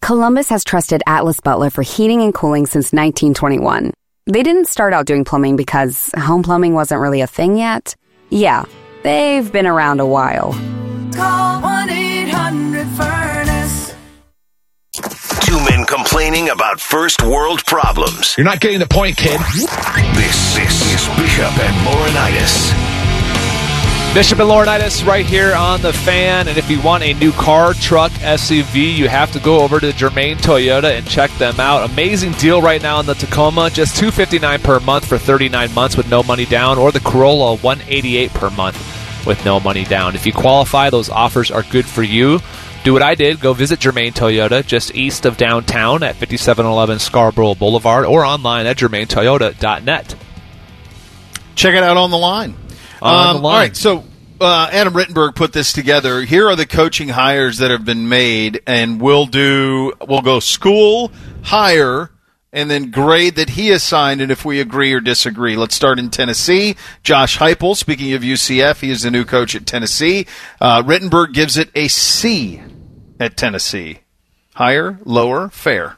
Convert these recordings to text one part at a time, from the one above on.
Columbus has trusted Atlas Butler for heating and cooling since 1921. They didn't start out doing plumbing because home plumbing wasn't really a thing yet. Yeah, they've been around a while. Call 1-800-FURNACE. Two men complaining about first world problems. You're not getting the point, kid. This is Bishop and Laurinaitis. Bishop and Laurinaitis right here on The Fan. And if you want a new car, truck, SUV, you have to go over to Germain Toyota and check them out. Amazing deal right now on the Tacoma. Just $259 per month for 39 months with no money down. Or the Corolla, $188 per month with no money down. If you qualify, those offers are good for you. Do what I did. Go visit Germain Toyota just east of downtown at 5711 Scarborough Boulevard or online at germaintoyota.net. Check it out on the line. All right, so Adam Rittenberg put this together. Here are the coaching hires that have been made, and we'll go school, hire, and then grade that he assigned, and if we agree or disagree. Let's start in Tennessee. Josh Heupel, speaking of UCF, he is the new coach at Tennessee. Rittenberg gives it a C at Tennessee. Higher, lower, fair?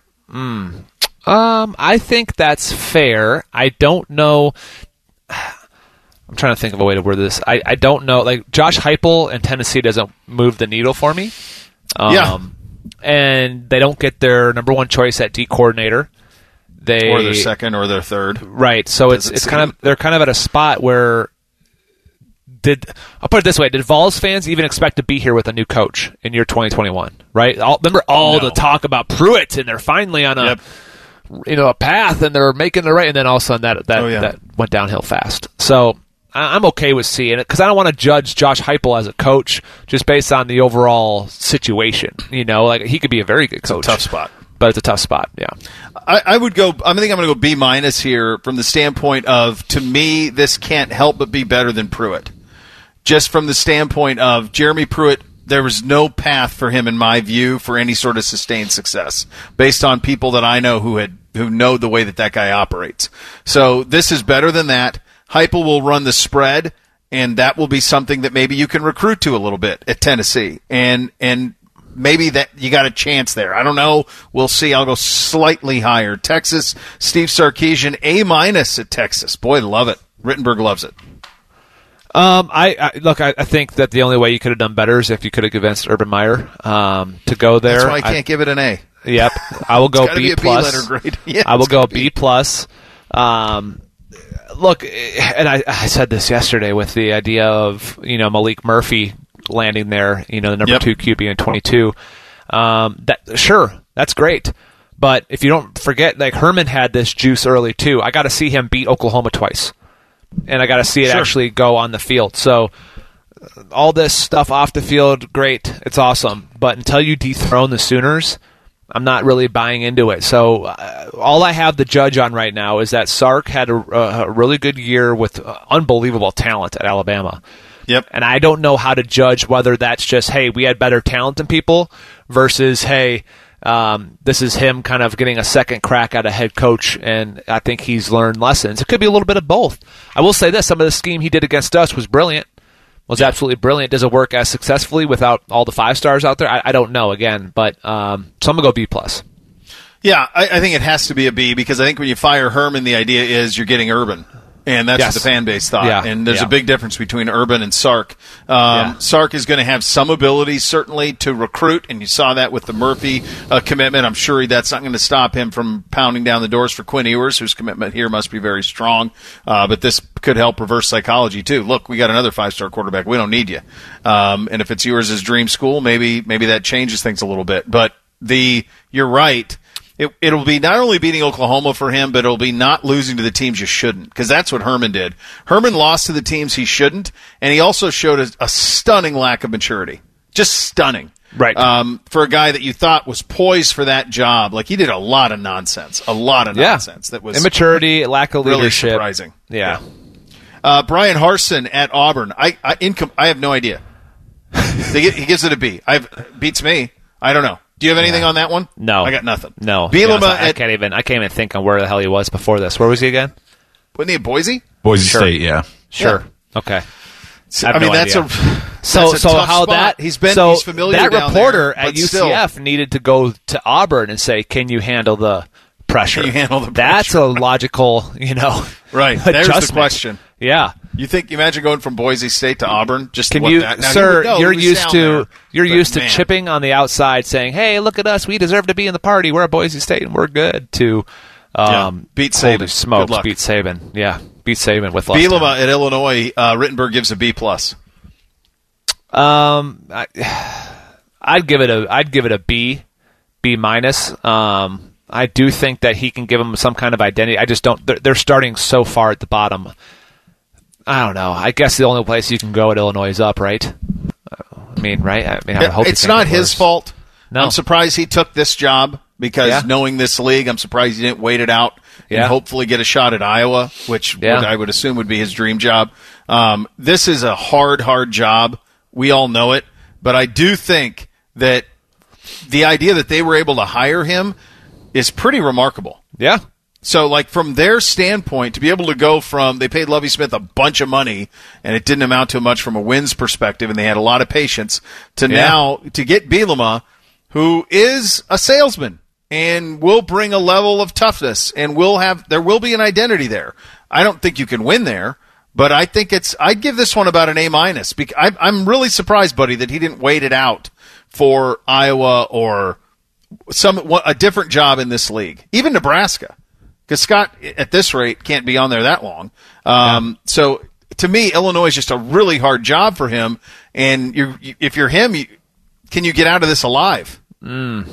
I think that's fair. I don't know. I'm trying to think of a way to word this. I don't know. Like, Josh Heupel in Tennessee doesn't move the needle for me. And they don't get their number one choice at D coordinator. Or their second or their third. Right. So it's kind of, they're kind of at a spot where I'll put it this way, did Vols fans even expect to be here with a new coach in year 2021? Right? Remember the talk about Pruitt, and they're finally on a path, and they're making the right, and then all of a sudden that went downhill fast. So I'm okay with seeing it because I don't want to judge Josh Heupel as a coach just based on the overall situation. Like, he could be a very good coach. It's a tough spot. But it's a tough spot, yeah. I think I'm going to go B- here from the standpoint of, to me, this can't help but be better than Pruitt. Just from the standpoint of Jeremy Pruitt, there was no path for him, in my view, for any sort of sustained success based on people that I know who know the way that guy operates. So this is better than that. Heupel will run the spread, and that will be something that maybe you can recruit to a little bit at Tennessee. And maybe that you got a chance there. I don't know. We'll see. I'll go slightly higher. Texas, Steve Sarkisian, A- at Texas. Boy, love it. Rittenberg loves it. I think that the only way you could have done better is if you could have convinced Urban Meyer to go there. That's why I can't give it an A. Yep. I will go B+. letter grade. Yeah, I will go B+. Look, and I said this yesterday with the idea of, Malik Murphy landing there, the number 2 QB in 22. That's great. But if you don't forget, like, Herman had this juice early too. I got to see him beat Oklahoma twice. And I got to see it actually go on the field. So all this stuff off the field, great. It's awesome. But until you dethrone the Sooners, I'm not really buying into it. So all I have the judge on right now is that Sark had a really good year with unbelievable talent at Alabama. Yep. And I don't know how to judge whether that's just, hey, we had better talent than people, versus, hey, this is him kind of getting a second crack at a head coach, and I think he's learned lessons. It could be a little bit of both. I will say this, some of the scheme he did against us was brilliant. Was absolutely brilliant. Does it work as successfully without all the 5-stars out there? I don't know, again, but so I'm going to go B+. Yeah, I think it has to be a B, because I think when you fire Herman, the idea is you're getting Urban. And that's what the fan base thought. Yeah. And there's a big difference between Urban and Sark. Sark is going to have some ability, certainly, to recruit, and you saw that with the Murphy commitment. I'm sure that's not going to stop him from pounding down the doors for Quinn Ewers, whose commitment here must be very strong. But this could help reverse psychology, too. Look, we got another 5-star quarterback. We don't need you. And if it's Ewers' dream school, maybe that changes things a little bit. But you're right. It'll be not only beating Oklahoma for him, but it'll be not losing to the teams you shouldn't, because that's what Herman did. Herman lost to the teams he shouldn't, and he also showed a stunning lack of maturity. Just stunning. Right. For a guy that you thought was poised for that job. Like, he did a lot of nonsense. That was immaturity, lack of leadership. Really surprising. Yeah. Brian Harsin at Auburn. I have no idea. He gives it a B. Beats me. I don't know. Do you have anything on that one? No. I got nothing. No. Bielema I can't even think on where the hell he was before this. Where was he again? Wasn't he at Boise? Boise State, yeah. Sure. Yeah. Okay. So That's a tough how spot. that he's familiar that down reporter there, at but still. UCF needed to go to Auburn and say, "Can you handle the pressure?" Can you handle the That's pressure? a logical, Right. There's the adjustment. question. Yeah. Imagine going from Boise State to Auburn? Just Can what you, that, now, sir? he You're was used down to there, you're but used to man. chipping on the outside, saying, "Hey, look at us. We deserve to be in the party. We're at Boise State and we're good." To beat holy Saban. smokes, Good luck. beat Saban. Yeah, beat Saban with less Bielema talent. at Illinois, Rittenberg gives a B+. I'd give it a B minus. I do think that he can give them some kind of identity. I just don't. They're starting so far at the bottom. I don't know. I guess the only place you can go at Illinois is up, right? Right? I hope It's not his fault. No. I'm surprised he took this job because knowing this league, I'm surprised he didn't wait it out and hopefully get a shot at Iowa, which I would assume would be his dream job. This is a hard job. We all know it. But I do think that the idea that they were able to hire him is pretty remarkable. Yeah. So, like, from their standpoint, to be able to go from, they paid Lovie Smith a bunch of money, and it didn't amount to much from a wins perspective, and they had a lot of patience, to now, to get Bielema, who is a salesman, and will bring a level of toughness, and there will be an identity there. I don't think you can win there, but I think I'd give this one about an A-. I'm really surprised, buddy, that he didn't wait it out for Iowa or a different job in this league, even Nebraska. Because Scott, at this rate, can't be on there that long. So, to me, Illinois is just a really hard job for him. And if you're him, can you get out of this alive? And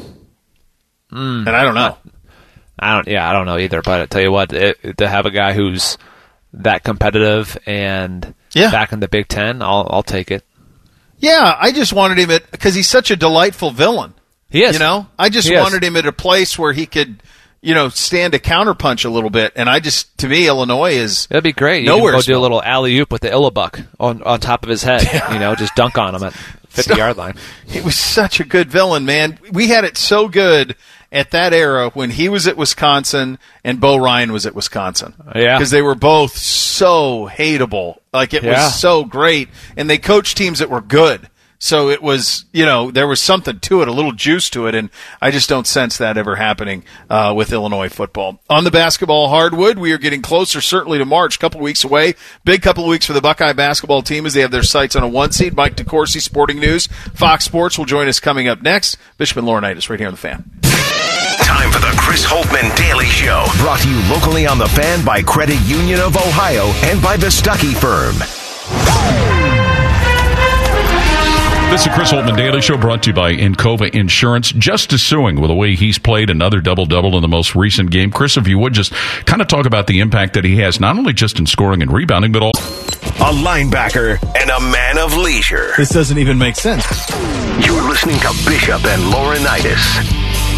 I don't know. I don't know either. But I tell you what, to have a guy who's that competitive and back in the Big Ten, I'll take it. Yeah, I just wanted him because he's such a delightful villain. He is. I just wanted him at a place where he could, stand a counterpunch a little bit. And to me, Illinois is It'd be great. You can go do a little alley-oop with the Illabuck on top of his head. Just dunk on him at 50-yard line. He was such a good villain, man. We had it so good at that era when he was at Wisconsin and Bo Ryan was at Wisconsin. Yeah. Because they were both so hateable. Like, it was so great. And they coached teams that were good. So it was, there was something to it, a little juice to it, and I just don't sense that ever happening with Illinois football. On the basketball hardwood, we are getting closer, certainly, to March, a couple weeks away. Big couple of weeks for the Buckeye basketball team as they have their sights on a 1 seed. Mike DeCourcy, Sporting News. Fox Sports will join us coming up next. Bishop and Laurinaitis right here on The Fan. Time for the Chris Holtmann Daily Show. Brought to you locally on The Fan by Credit Union of Ohio and by the Stuckey Firm. This is Chris Holtmann Daily Show brought to you by Encova Insurance. Justice suing with the way he's played another double-double in the most recent game. Chris, if you would just kind of talk about the impact that he has, not only just in scoring and rebounding, but also a linebacker and a man of leisure. This doesn't even make sense. You're listening to Bishop and Laurinaitis.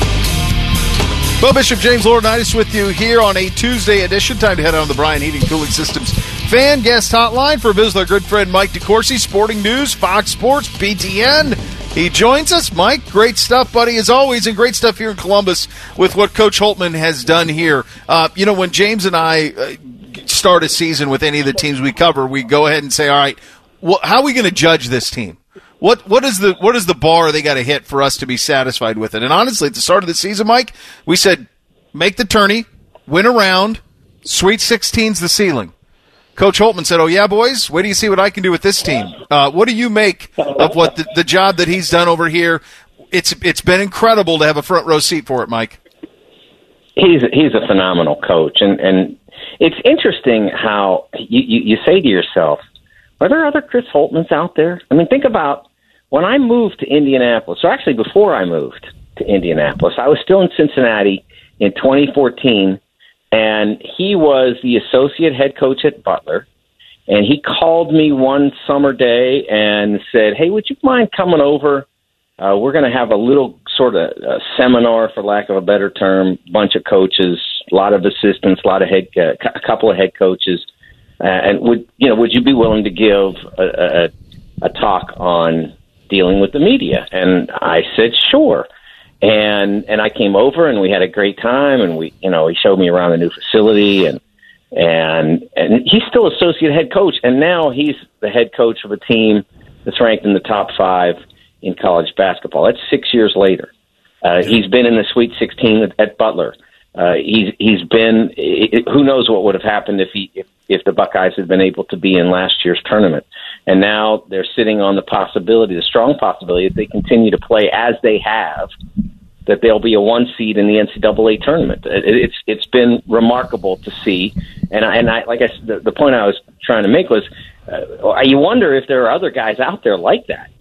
Well, Bishop James Laurinaitis with you here on a Tuesday edition. Time to head on the Bryan Heating Cooling Systems fan guest hotline for our good friend Mike DeCourcy, Sporting News, Fox Sports, BTN. He joins us. Mike, great stuff, buddy, as always, and great stuff here in Columbus with what Coach Holtmann has done here. When James and I start a season with any of the teams we cover, we go ahead and say, all right, how are we going to judge this team? What is the bar they got to hit for us to be satisfied with it? And honestly, at the start of the season, Mike, we said make the tourney, win a round, Sweet 16's the ceiling. Coach Holtmann said, "Oh yeah, boys, wait till you see what I can do with this team." What do you make of what the job that he's done over here? It's been incredible to have a front row seat for it, Mike. He's a phenomenal coach, and it's interesting how you say to yourself, are there other Chris Holtmanns out there? I mean, think about when I moved to Indianapolis, or actually before I moved to Indianapolis, I was still in Cincinnati in 2014, and he was the associate head coach at Butler, and he called me one summer day and said, "Hey, would you mind coming over? We're going to have a little sort of seminar, for lack of a better term, bunch of coaches, a lot of assistants, a couple of head coaches, and would you be willing to give a talk on dealing with the media?" And I said, "Sure." And I came over and we had a great time, and he showed me around the new facility, and he's still associate head coach, and now he's the head coach of a team that's ranked in the top 5 in college basketball. That's 6 years later. He's been in the Sweet 16 at Butler. He's been. Who knows what would have happened if the Buckeyes had been able to be in last year's tournament. And now they're sitting on the strong possibility, if they continue to play as they have, that they'll be a 1 seed in the NCAA tournament. It's been remarkable to see. And I like I said, the point I was trying to make was, you wonder if there are other guys out there like that.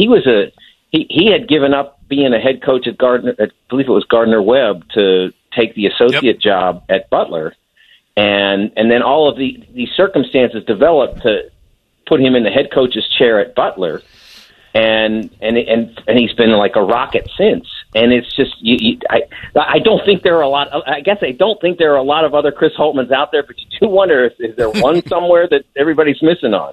He had given up being a head coach at Gardner, I believe it was Gardner-Webb, to take the associate job at Butler. And then all of these circumstances developed to put him in the head coach's chair at Butler. And he's been like a rocket since. And it's just, I don't think there are a lot. I guess I don't think there are a lot of other Chris Holtmans out there, but you do wonder if is there one somewhere that everybody's missing on.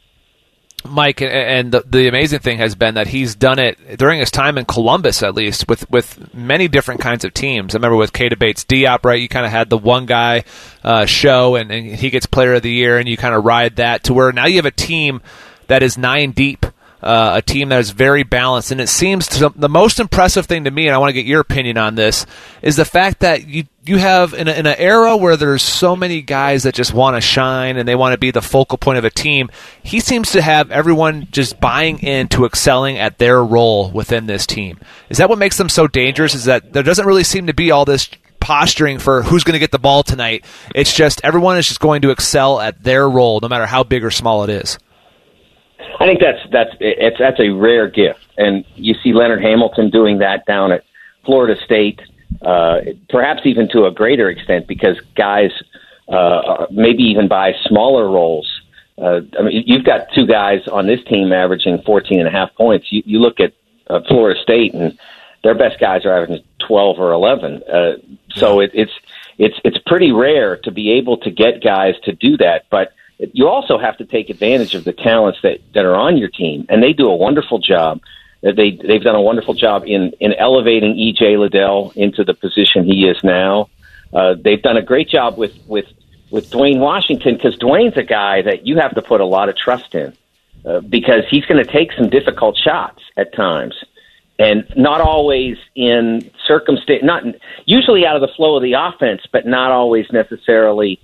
Mike, and the amazing thing has been that he's done it during his time in Columbus, at least, with many different kinds of teams. I remember with Keita Bates-Diop, right? You kind of had the one guy show, and he gets Player of the Year, and you kind of ride that to where now you have a team that is 9 deep. A team that is very balanced, and it seems the most impressive thing to me, and I want to get your opinion on this, is the fact that you have in an era where there's so many guys that just want to shine and they want to be the focal point of a team. He seems to have everyone just buying into excelling at their role within this team. Is that what makes them so dangerous? Is that there doesn't really seem to be all this posturing for who's going to get the ball tonight. It's just everyone is just going to excel at their role, no matter how big or small it is. I think that's a rare gift, and you see Leonard Hamilton doing that down at Florida State, perhaps even to a greater extent because guys, maybe even by smaller roles. I mean, you've got 2 guys on this team averaging 14.5 points. You look at Florida State, and their best guys are averaging 12 or 11. So it's pretty rare to be able to get guys to do that, but you also have to take advantage of the talents that are on your team, and they do a wonderful job. They've done a wonderful job in elevating E.J. Liddell into the position he is now. They've done a great job with Dwayne Washington, because Dwayne's a guy that you have to put a lot of trust in because he's going to take some difficult shots at times, and not always in circumstance, not usually out of the flow of the offense, but not always necessarily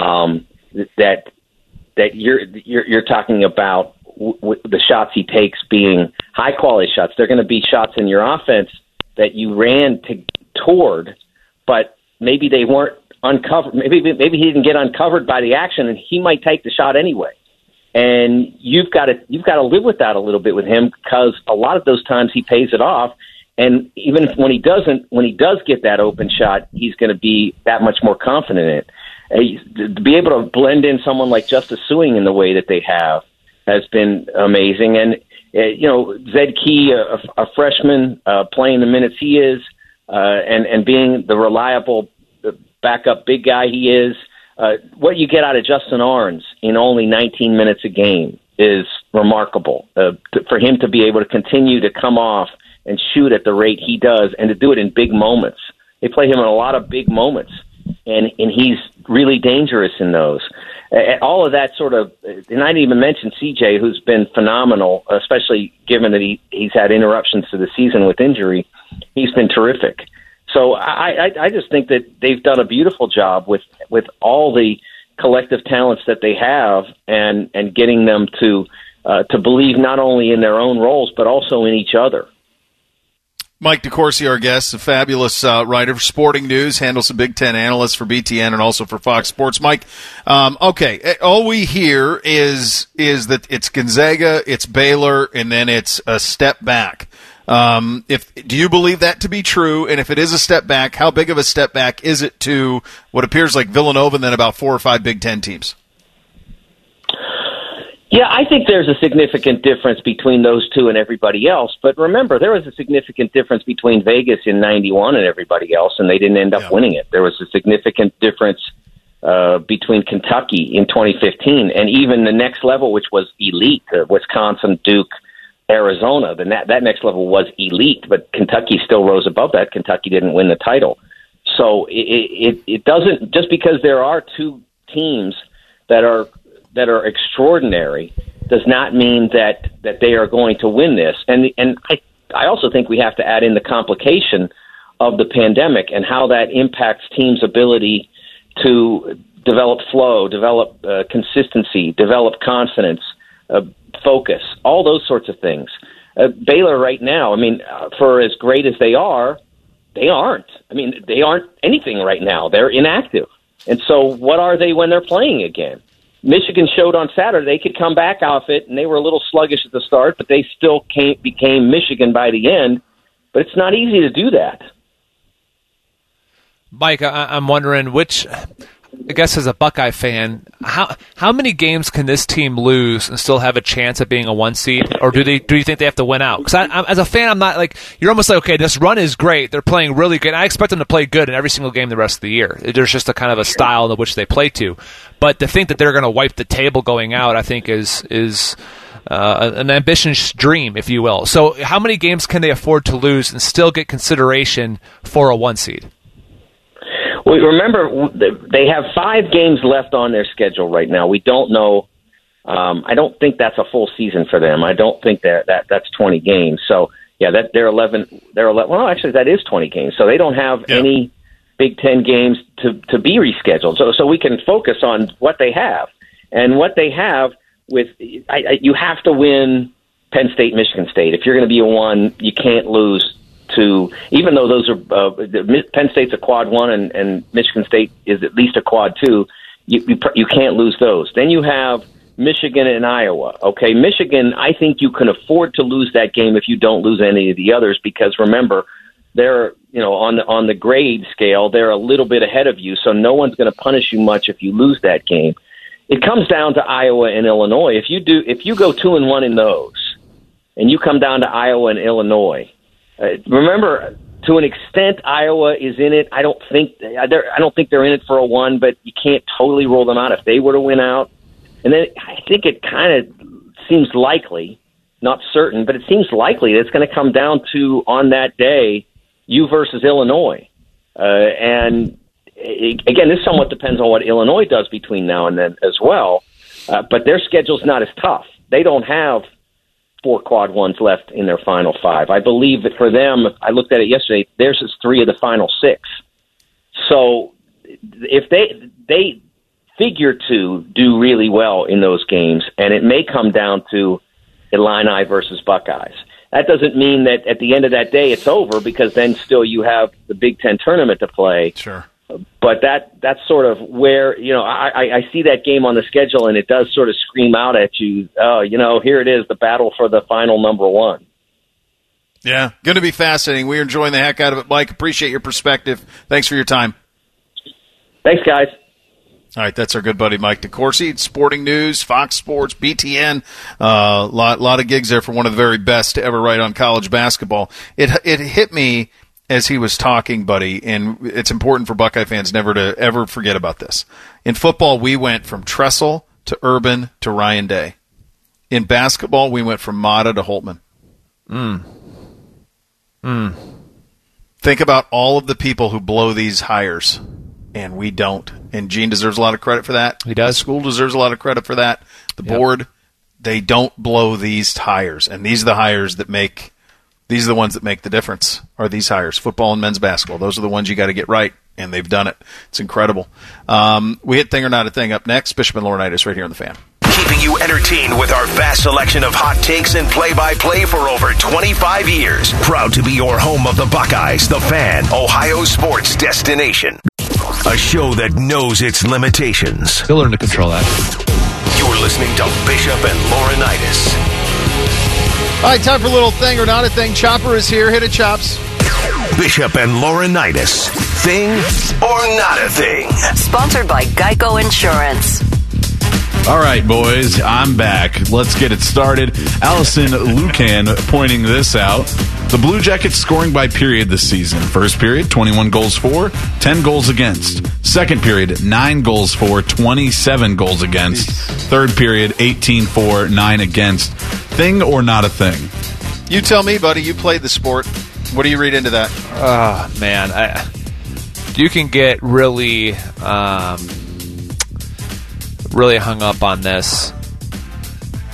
that you're talking about the shots he takes being high quality shots. They're going to be shots in your offense that you ran toward, but maybe they weren't uncovered. Maybe he didn't get uncovered by the action, and he might take the shot anyway. And you've got to live with that a little bit with him, because a lot of those times he pays it off. And even when he does get that open shot, he's going to be that much more confident in it. To be able to blend in someone like Justice Sueing in the way that they have has been amazing. And, Zed Key, a freshman, playing the minutes he is, and being the reliable backup big guy he is, what you get out of Justin Arns in only 19 minutes a game is remarkable. For him to be able to continue to come off and shoot at the rate he does, and to do it in big moments. They play him in a lot of big moments, and he's really dangerous in those. All of that sort of, and I didn't even mention CJ, who's been phenomenal, especially given that he's had interruptions to the season with injury. He's been terrific. So I just think that they've done a beautiful job with all the collective talents that they have, and getting them to believe not only in their own roles but also in each other. Mike DeCourcy, our guest, a fabulous writer for Sporting News, handles the Big Ten analyst for BTN and also for Fox Sports. Mike, okay, all we hear is that it's Gonzaga, it's Baylor, and then it's a step back. Do you believe that to be true? And if it is a step back, how big of a step back is it to what appears like Villanova and then about 4 or 5 Big Ten teams? Yeah, I think there's a significant difference between those two and everybody else. But remember, there was a significant difference between Vegas in 91 and everybody else, and they didn't end up winning it. There was a significant difference between Kentucky in 2015 and even the next level, which was elite, Wisconsin, Duke, Arizona. That next level was elite, but Kentucky still rose above that. Kentucky didn't win the title. So it doesn't, just because there are 2 teams that are extraordinary, does not mean that they are going to win this. And I also think we have to add in the complication of the pandemic and how that impacts teams' ability to develop flow, develop consistency, develop confidence, focus, all those sorts of things. Baylor right now, for as great as they are, they aren't. They aren't anything right now. They're inactive. And so what are they when they're playing again? Michigan showed on Saturday they could come back off it, and they were a little sluggish at the start, but they still became Michigan by the end. But it's not easy to do that. Mike, I'm wondering I guess as a Buckeye fan, how many games can this team lose and still have a chance of being a 1 seed, or do you think they have to win out? Because as a fan, I'm not you're almost like, okay, this run is great, they're playing really good. I expect them to play good in every single game the rest of the year. There's just a kind of a style in which they play to, but to think that they're going to wipe the table going out, I think is an ambitious dream, if you will. So, how many games can they afford to lose and still get consideration for a 1 seed? Well, remember, they have 5 games left on their schedule right now. We don't know. I don't think that's a full season for them. I don't think that's 20 games. So, yeah, they're 11. Well, actually, that is 20 games. So they don't have any Big Ten games to be rescheduled. So we can focus on what they have. And what they have you have to win Penn State, Michigan State. If you're going to be a 1, you can't lose to, even though those are Penn State's a quad 1 and Michigan State is at least a quad 2, you can't lose those. Then you have Michigan and Iowa. Okay, Michigan, I think you can afford to lose that game if you don't lose any of the others, because remember, they're on the grade scale, they're a little bit ahead of you, so no one's going to punish you much if you lose that game. It comes down to Iowa and Illinois. If you go 2-1 in those, and you come down to Iowa and Illinois. Remember, to an extent, Iowa is in it. I don't think they're in it for a 1, but you can't totally rule them out if they were to win out. And then I think it kind of seems likely, not certain, but it seems likely that it's going to come down to, on that day, you versus Illinois. And again, this somewhat depends on what Illinois does between now and then as well. But their schedule's not as tough. They don't have 4 quad 1s left in their final 5. I believe that for them, I looked at it yesterday, theirs is 3 of the final 6. So if they figure to do really well in those games, and it may come down to Illini versus Buckeyes. That doesn't mean that at the end of that day it's over, because then still you have the Big Ten tournament to play. Sure. But that's sort of where, I see that game on the schedule, and it does sort of scream out at you, here it is, the battle for the final number 1. Yeah, going to be fascinating. We're enjoying the heck out of it, Mike. Appreciate your perspective. Thanks for your time. Thanks, guys. All right, that's our good buddy Mike DeCourcy. Sporting News, Fox Sports, BTN. Lot of gigs there for one of the very best to ever write on college basketball. It hit me as he was talking, buddy, and it's important for Buckeye fans never to ever forget about this. In football, we went from Tressel to Urban to Ryan Day. In basketball, we went from Mata to Holtman. Think about all of the people who blow these hires, and we don't. And Gene deserves a lot of credit for that. He does. The school deserves a lot of credit for that. The board, they don't blow these hires, and these are the hires that make. These are the ones that make the difference, are these hires, football and men's basketball. Those are the ones you got to get right, and they've done it. It's incredible. We hit Thing or Not a Thing up next. Bishop and Laurinaitis right here on The Fan. Keeping you entertained with our vast selection of hot takes and play-by-play for over 25 years. Proud to be your home of the Buckeyes, The Fan, Ohio sports destination. A show that knows its limitations. Still learn to control that. You're listening to Bishop and Laurinaitis. All right, time for a little Thing or Not a Thing. Chopper is here. Hit it, Chops. Bishop and Laurinaitis. Thing or Not a Thing. Sponsored by Geico Insurance. All right, boys, I'm back. Let's get it started. Allison Lucan pointing this out. The Blue Jackets scoring by period this season. First period, 21 goals for, 10 goals against. Second period, 9 goals for, 27 goals against. Third period, 18 for, 9 against. Thing or not a thing? You tell me, buddy. You played the sport. What do you read into that? Oh, man. You can get really hung up on this.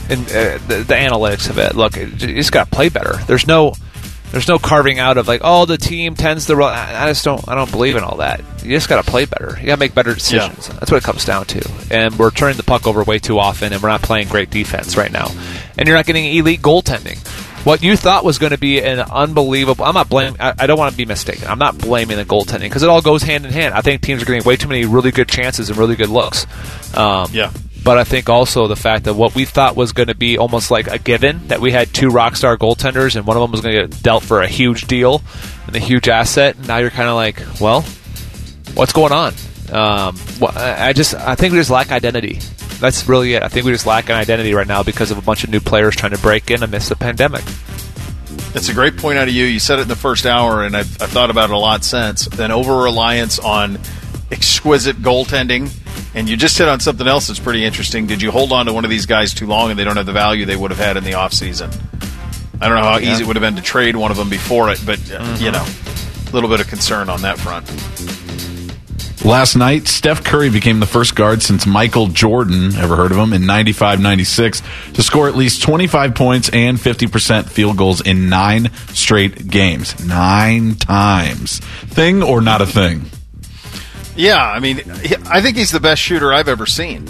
And the analytics of it, look, you just got to play better. There's no carving out of like, oh, the team tends to run. I don't believe in all that. You just got to play better. You got to make better decisions. Yeah. That's what it comes down to. And we're turning the puck over way too often, and we're not playing great defense right now. And you're not getting elite goaltending. What you thought was going to be an unbelievable... I'm not blaming... I don't want to be mistaken. I'm not blaming the goaltending because it all goes hand in hand. I think teams are getting way too many really good chances and really good looks. But I think also the fact that what we thought was going to be almost like a given, that we had 2 rock star goaltenders and one of them was going to get dealt for a huge deal and a huge asset, and now you're kind of like, well, what's going on? I think we just lack identity. That's really it. I think we just lack an identity right now because of a bunch of new players trying to break in amidst the pandemic. It's a great point out of you. You said it in the first hour, and I've thought about it a lot since. An over-reliance on exquisite goaltending, and you just hit on something else that's pretty interesting. Did you hold on to one of these guys too long and they don't have the value they would have had in the offseason? I don't know how easy it would have been to trade one of them before it, but, a little bit of concern on that front. Last night, Steph Curry became the first guard since Michael Jordan, ever heard of him, in 95-96, to score at least 25 points and 50% field goals in 9 straight games. 9 times. Thing or not a thing? Yeah, I mean, I think he's the best shooter I've ever seen.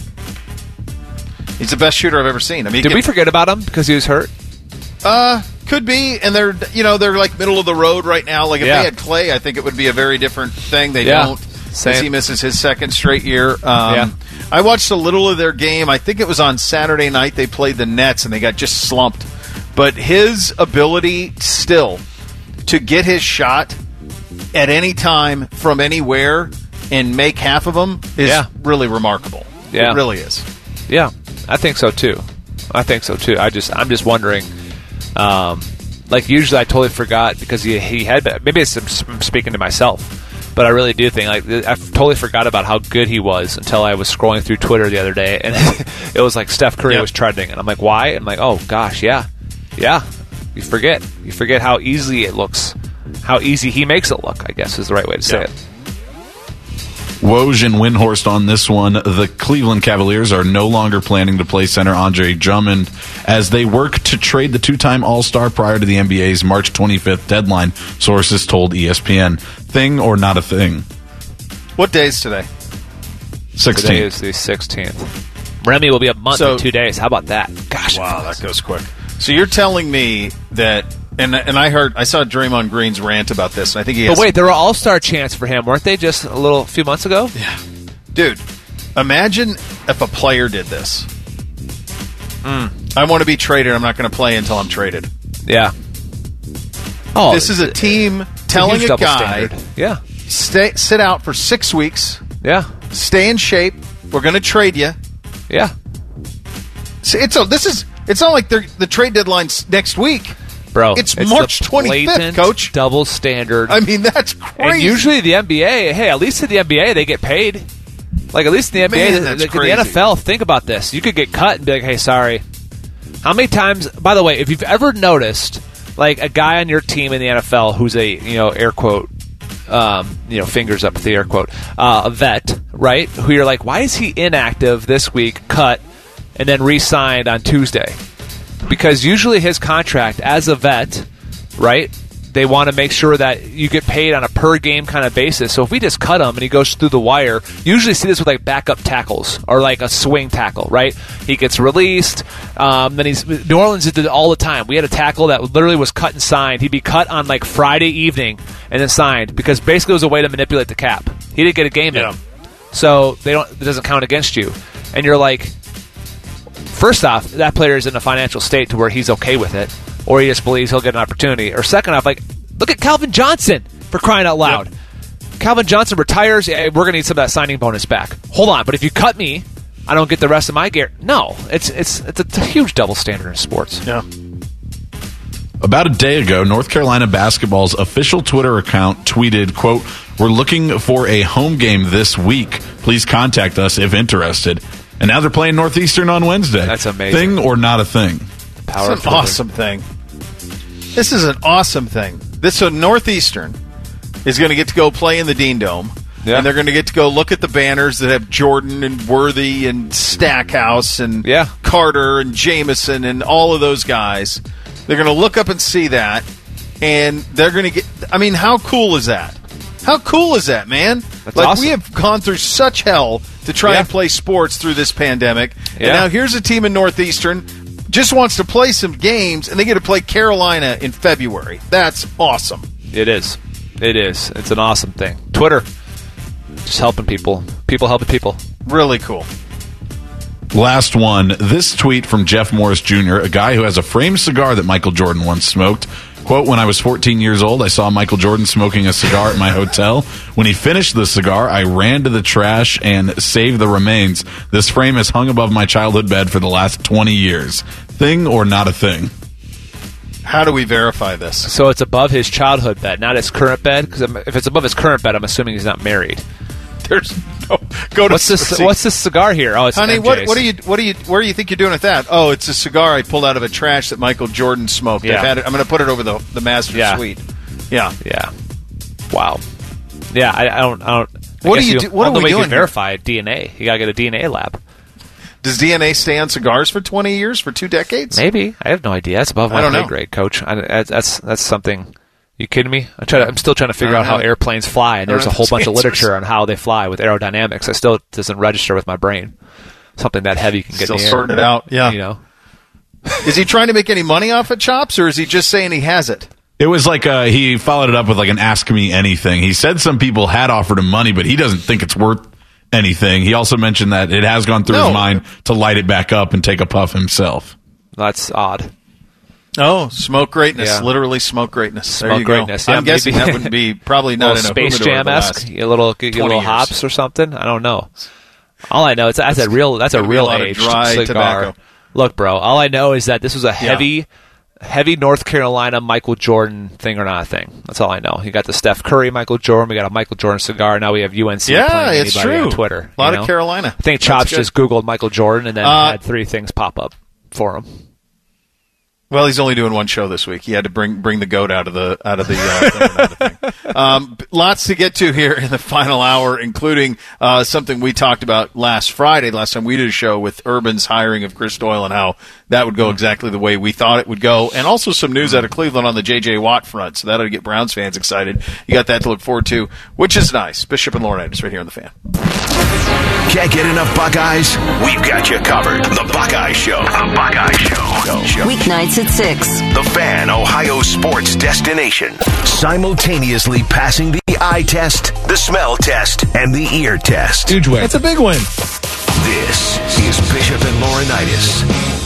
He's the best shooter I've ever seen. I mean, did we forget about him because he was hurt? Could be, and they're like middle of the road right now. Like if they had Clay, I think it would be a very different thing. They don't. As he misses his second straight year. I watched a little of their game. I think it was on Saturday night. They played the Nets, and they got just slumped. But his ability still to get his shot at any time from anywhere and make half of them is really remarkable. Yeah. It really is. Yeah, I think so too. I'm just wondering. Like usually, I totally forgot because he had. Maybe I'm speaking to myself. But I really do think, I totally forgot about how good he was until I was scrolling through Twitter the other day, and it was like Steph Curry was trending, and I'm like, why? And I'm like, oh gosh, yeah. You forget how easy it looks, how easy he makes it look, I guess is the right way to say it. Woj and Windhorst on this one. The Cleveland Cavaliers are no longer planning to play center Andre Drummond as they work to trade the 2-time All-Star prior to the NBA's March 25th deadline, sources told ESPN. Thing or not a thing? What day is today? 16th. Today is the 16th. Remy will be a month in 2 days. How about that? Gosh. Wow, that goes quick. So you're telling me that... And I saw Draymond Green's rant about this, and I think he has... But wait, there were all-star chants for him, weren't they, just a few months ago? Yeah. Dude, imagine if a player did this. I want to be traded. I'm not going to play until I'm traded. Yeah. Oh, this is a team telling a guy, sit out for 6 weeks. Yeah. Stay in shape. We're going to trade you. Yeah. So it's not like the trade deadline's next week. Bro, it's March 25th, Coach. Double standard. I mean, that's crazy. And usually the NBA, at least in the NBA, they get paid. Like, at least in the NBA, the NFL, think about this. You could get cut and be like, hey, sorry. How many times, by the way, if you've ever noticed, like, a guy on your team in the NFL who's a, air quote, fingers up with the air quote, a vet, right? Who you're like, why is he inactive this week, cut, and then re-signed on Tuesday? Because usually his contract as a vet, right, they want to make sure that you get paid on a per-game kind of basis. So if we just cut him and he goes through the wire, you usually see this with like backup tackles or like a swing tackle, right? He gets released. Then New Orleans did it all the time. We had a tackle that literally was cut and signed. He'd be cut on like Friday evening and then signed because basically it was a way to manipulate the cap. He didn't get a game in. So it doesn't count against you. And you're like... First off, that player is in a financial state to where he's okay with it, or he just believes he'll get an opportunity. Or second off, like, look at Calvin Johnson, for crying out loud. Yep. Calvin Johnson retires, we're going to need some of that signing bonus back. Hold on, but if you cut me, I don't get the rest of my gear. No, it's a huge double standard in sports. Yeah. About a day ago, North Carolina basketball's official Twitter account tweeted, quote, "We're looking for a home game this week. Please contact us if interested." And now they're playing Northeastern on Wednesday. That's amazing. Thing or not a thing? It's an awesome thing. This is an awesome thing. So Northeastern is going to get to go play in the Dean Dome Yeah. And they're going to get to go look at the banners that have Jordan and Worthy and Stackhouse and Carter and Jameson and all of those guys. They're going to look up and see that, and they're going to get – I mean, how cool is that? How cool is that, man? That's awesome. We have gone through such hell to try and play sports through this pandemic. And now here's a team in Northeastern just wants to play some games, and they get to play Carolina in February. That's awesome. It is. It is. It's an awesome thing. Twitter, just helping people. People helping people. Really cool. Last one. This tweet from Jeff Morris Jr., a guy who has a framed cigar that Michael Jordan once smoked. Quote, when I was 14 years old, I saw Michael Jordan smoking a cigar at my hotel. When he finished the cigar, I ran to the trash and saved the remains. This frame has hung above my childhood bed for the last 20 years. Thing or not a thing? How do we verify this? So it's above his childhood bed, not his current bed? Because if it's above his current bed, I'm assuming he's not married. There's no. Go to what's this cigar here? Oh, it's honey. MJ's. Where do you think you're doing with that? Oh, it's a cigar I pulled out of a trash that Michael Jordan smoked. Yeah. I'm going to put it over the master suite. Yeah. Yeah. Wow. Yeah. I don't. What do you do? What are we doing? doing? Verify DNA. You got to get a DNA lab. Does DNA stay on cigars for 20 years, for 2 decades? Maybe. I have no idea. That's above my pay grade, Coach. That's something. You kidding me? I'm still trying to figure out how airplanes fly, and there's a whole bunch of literature on how they fly with aerodynamics. It still doesn't register with my brain. Something that heavy can get still in the air. Sorting it out. Yeah. You know. Is he trying to make any money off of Chops, or is he just saying he has it? It was like he followed it up with like an Ask Me Anything. He said some people had offered him money, but he doesn't think it's worth anything. He also mentioned that it has gone through his mind to light it back up and take a puff himself. That's odd. Oh, smoke greatness. Literally smoke greatness. There you go. Yeah, I'm guessing that would be probably not in a Space Jam-esque. A little hops or something. I don't know. All I know is that's a real aged cigar. Tobacco. Look, bro, all I know is that this was a heavy North Carolina Michael Jordan thing or not a thing. That's all I know. You got the Steph Curry Michael Jordan. We got a Michael Jordan cigar. Now we have UNC playing it's anybody true. on Twitter. A lot of Carolina. I think Chops just Googled Michael Jordan and then had 3 things pop up for him. Well, he's only doing one show this week. He had to bring the goat out of the thing. Lots to get to here in the final hour, including something we talked about last Friday, last time we did a show with Urban's hiring of Chris Doyle and how that would go exactly the way we thought it would go, and also some news out of Cleveland on the J.J. Watt front, so that'll get Browns fans excited. You got that to look forward to, which is nice. Bishop and Laurinaitis right here on The Fan. Can't get enough Buckeyes? We've got you covered. The Buckeye Show. The Buckeye Show. Weeknights at 6. The Fan, Ohio sports destination. Simultaneously passing the eye test, the smell test, and the ear test. Huge win. It's a big win. This is Bishop and Laurinaitis.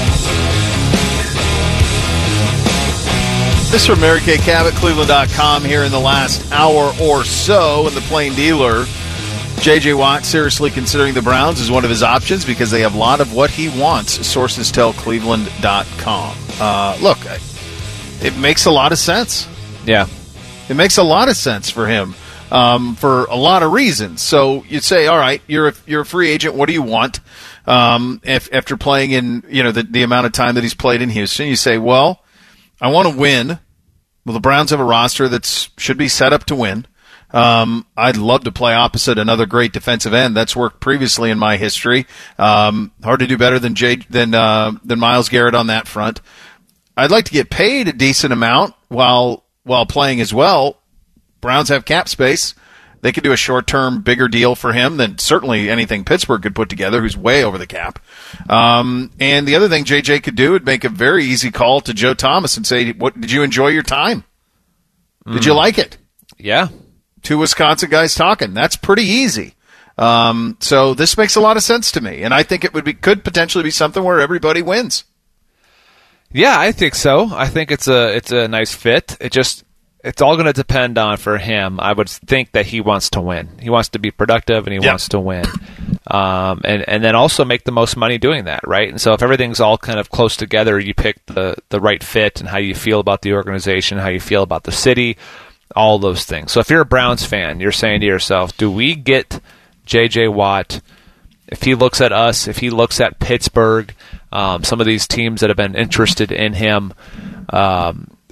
This is from Mary Kay Cabot, Cleveland.com, here in the last hour or so in the Plain Dealer. J.J. Watt seriously considering the Browns as one of his options because they have a lot of what he wants, sources tell Cleveland.com. Look, it makes a lot of sense. Yeah. It makes a lot of sense for him for a lot of reasons. So you'd say, all right, you're a free agent. What do you want? After playing in the amount of time that he's played in Houston, you say, well, I want to win. Well, the Browns have a roster that should be set up to win. I'd love to play opposite another great defensive end. That's worked previously in my history. Hard to do better than Myles Garrett on that front. I'd like to get paid a decent amount while playing as well. Browns have cap space. They could do a short-term, bigger deal for him than certainly anything Pittsburgh could put together, who's way over the cap. And the other thing JJ could do would make a very easy call to Joe Thomas and say, "What did you enjoy your time? Did you like it?" Yeah. 2 Wisconsin guys talking. That's pretty easy. So this makes a lot of sense to me, and I think it could potentially be something where everybody wins. Yeah, I think so. I think it's a nice fit. It's all going to depend on, for him, I would think that he wants to win. He wants to be productive, and he wants to win. And then also make the most money doing that, right? And so if everything's all kind of close together, you pick the right fit and how you feel about the organization, how you feel about the city, all those things. So if you're a Browns fan, you're saying to yourself, do we get J.J. Watt? If he looks at us, if he looks at Pittsburgh, some of these teams that have been interested in him,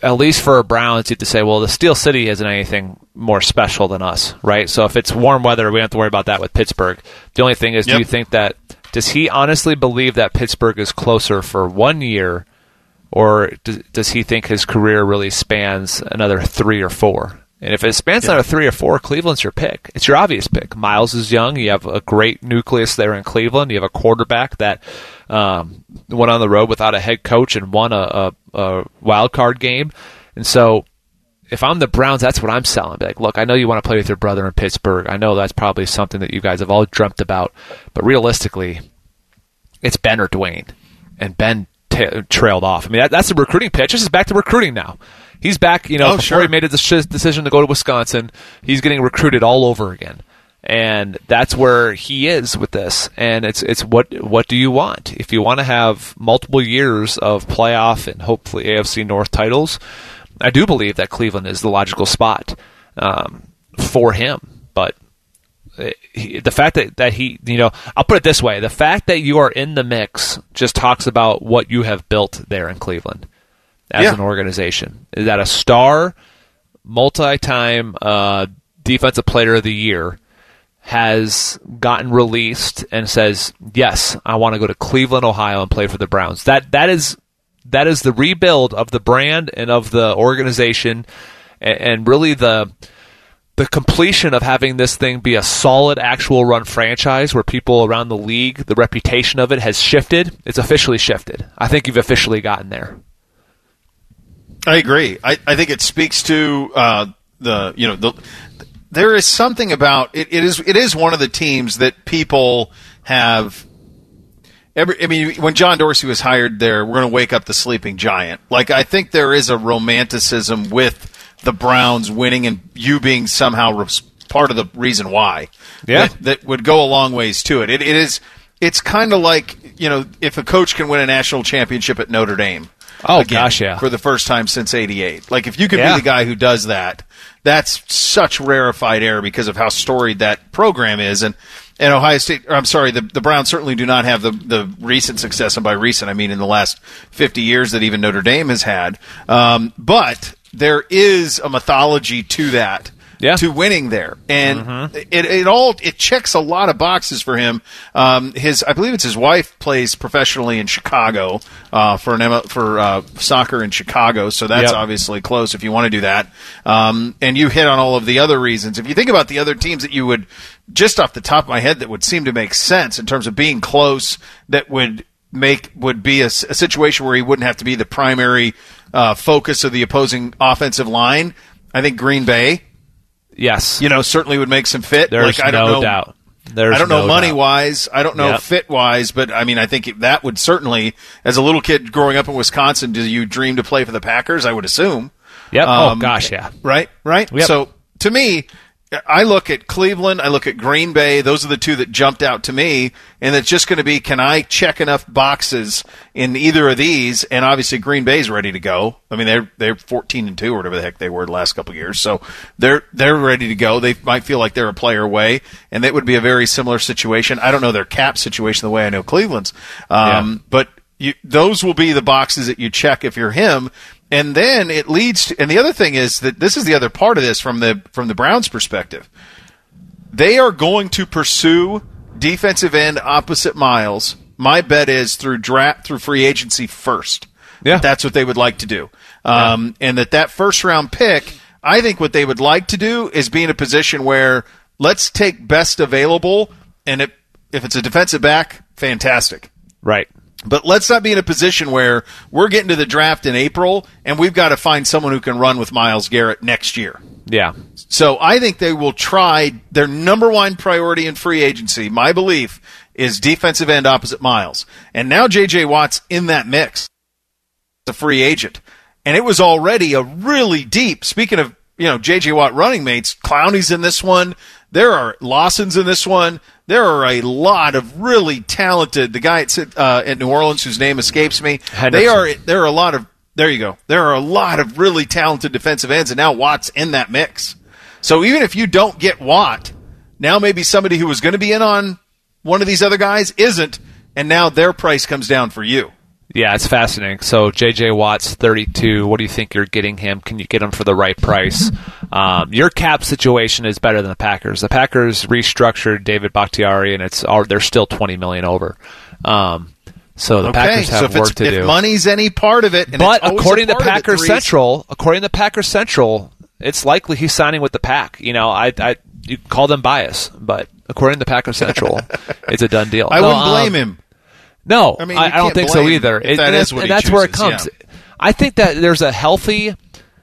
at least for Browns, you have to say, well, the Steel City isn't anything more special than us, right? So if it's warm weather, we don't have to worry about that with Pittsburgh. The only thing is, do you think that, does he honestly believe that Pittsburgh is closer for 1 year, or does he think his career really spans another 3 or 4? And if it spans another 3 or 4, Cleveland's your pick. It's your obvious pick. Miles is young. You have a great nucleus there in Cleveland. You have a quarterback that went on the road without a head coach and won a wild card game. And so if I'm the Browns, that's what I'm selling. Be like, look, I know you want to play with your brother in Pittsburgh. I know that's probably something that you guys have all dreamt about. But realistically, it's Ben or Dwayne. And Ben trailed off. I mean, that's the recruiting pitch. This is back to recruiting now. He's back, before he made a decision to go to Wisconsin, he's getting recruited all over again. And that's where he is with this. And it's what do you want? If you want to have multiple years of playoff and hopefully AFC North titles, I do believe that Cleveland is the logical spot for him. But the fact that he, I'll put it this way. The fact that you are in the mix just talks about what you have built there in Cleveland as an organization. Is that a star, multi-time defensive player of the year has gotten released and says, yes, I want to go to Cleveland, Ohio and play for the Browns. That is the rebuild of the brand and of the organization, and really the completion of having this thing be a solid actual run franchise where people around the league, the reputation of it has shifted. It's officially shifted. I think you've officially gotten there. I agree. I think it speaks to there is something about it. It is one of the teams that people have. When John Dorsey was hired there, we're going to wake up the sleeping giant. Like, I think there is a romanticism with the Browns winning and you being somehow part of the reason why. Yeah, that would go a long ways to it. It's kind of like, if a coach can win a national championship at Notre Dame. Oh, again, gosh, yeah. For the first time since '88. Like, if you could be the guy who does that, that's such rarefied air because of how storied that program is. And Ohio State, the Browns certainly do not have the recent success, and by recent, I mean in the last 50 years that even Notre Dame has had. But there is a mythology to that. Yeah. To winning there, and it checks a lot of boxes for him. I believe it's his wife plays professionally in Chicago for soccer in Chicago, so that's obviously close if you want to do that. And you hit on all of the other reasons. If you think about the other teams that you would, just off the top of my head, that would seem to make sense in terms of being close, that would be a situation where he wouldn't have to be the primary focus of the opposing offensive line. I think Green Bay. Yes. Certainly would make some fit. There's no doubt. I don't know money-wise. I don't know fit-wise, but, I think that would certainly, as a little kid growing up in Wisconsin, do you dream to play for the Packers? I would assume. Yep. Oh, gosh, yeah. Right? Yep. So, to me, I look at Cleveland, I look at Green Bay. Those are the two that jumped out to me, and it's just going to be, can I check enough boxes in either of these? And obviously, Green Bay's ready to go. They're 14-2 or whatever the heck they were the last couple of years, so they're ready to go. They might feel like they're a player away, and that would be a very similar situation. I don't know their cap situation the way I know Cleveland's, but those will be the boxes that you check if you're him. And then it leads to, and the other thing is that this is the other part of this from the Browns' perspective. They are going to pursue defensive end opposite Miles. My bet is through free agency first. Yeah, that's what they would like to do. And that first round pick, I think what they would like to do is be in a position where let's take best available, and if it's a defensive back, fantastic. Right. But let's not be in a position where we're getting to the draft in April and we've got to find someone who can run with Myles Garrett next year. Yeah. So I think they will try their number one priority in free agency. My belief is defensive end opposite Myles. And now J.J. Watt's in that mix. The free agent. And it was already a really deep, speaking of, J.J. Watt running mates, Clowney's in this one. There are Lawson's in this one. There are a lot of really talented. The guy at New Orleans, whose name escapes me, there are a lot of. There you go. There are a lot of really talented defensive ends, and now Watt's in that mix. So even if you don't get Watt, now maybe somebody who was going to be in on one of these other guys isn't, and now their price comes down for you. Yeah, it's fascinating. So J.J. Watt's 32. What do you think you're getting him? Can you get him for the right price? Your cap situation is better than the Packers. The Packers restructured David Bakhtiari, and they're still $20 million over. So the Packers have work to do. If money's any part of it, and but according to Packers Central, it's likely he's signing with the Pack. You call them bias, but according to Packers Central, it's a done deal. I wouldn't blame him. No, I don't think so either. That's where it comes. Yeah. I think that there's a healthy.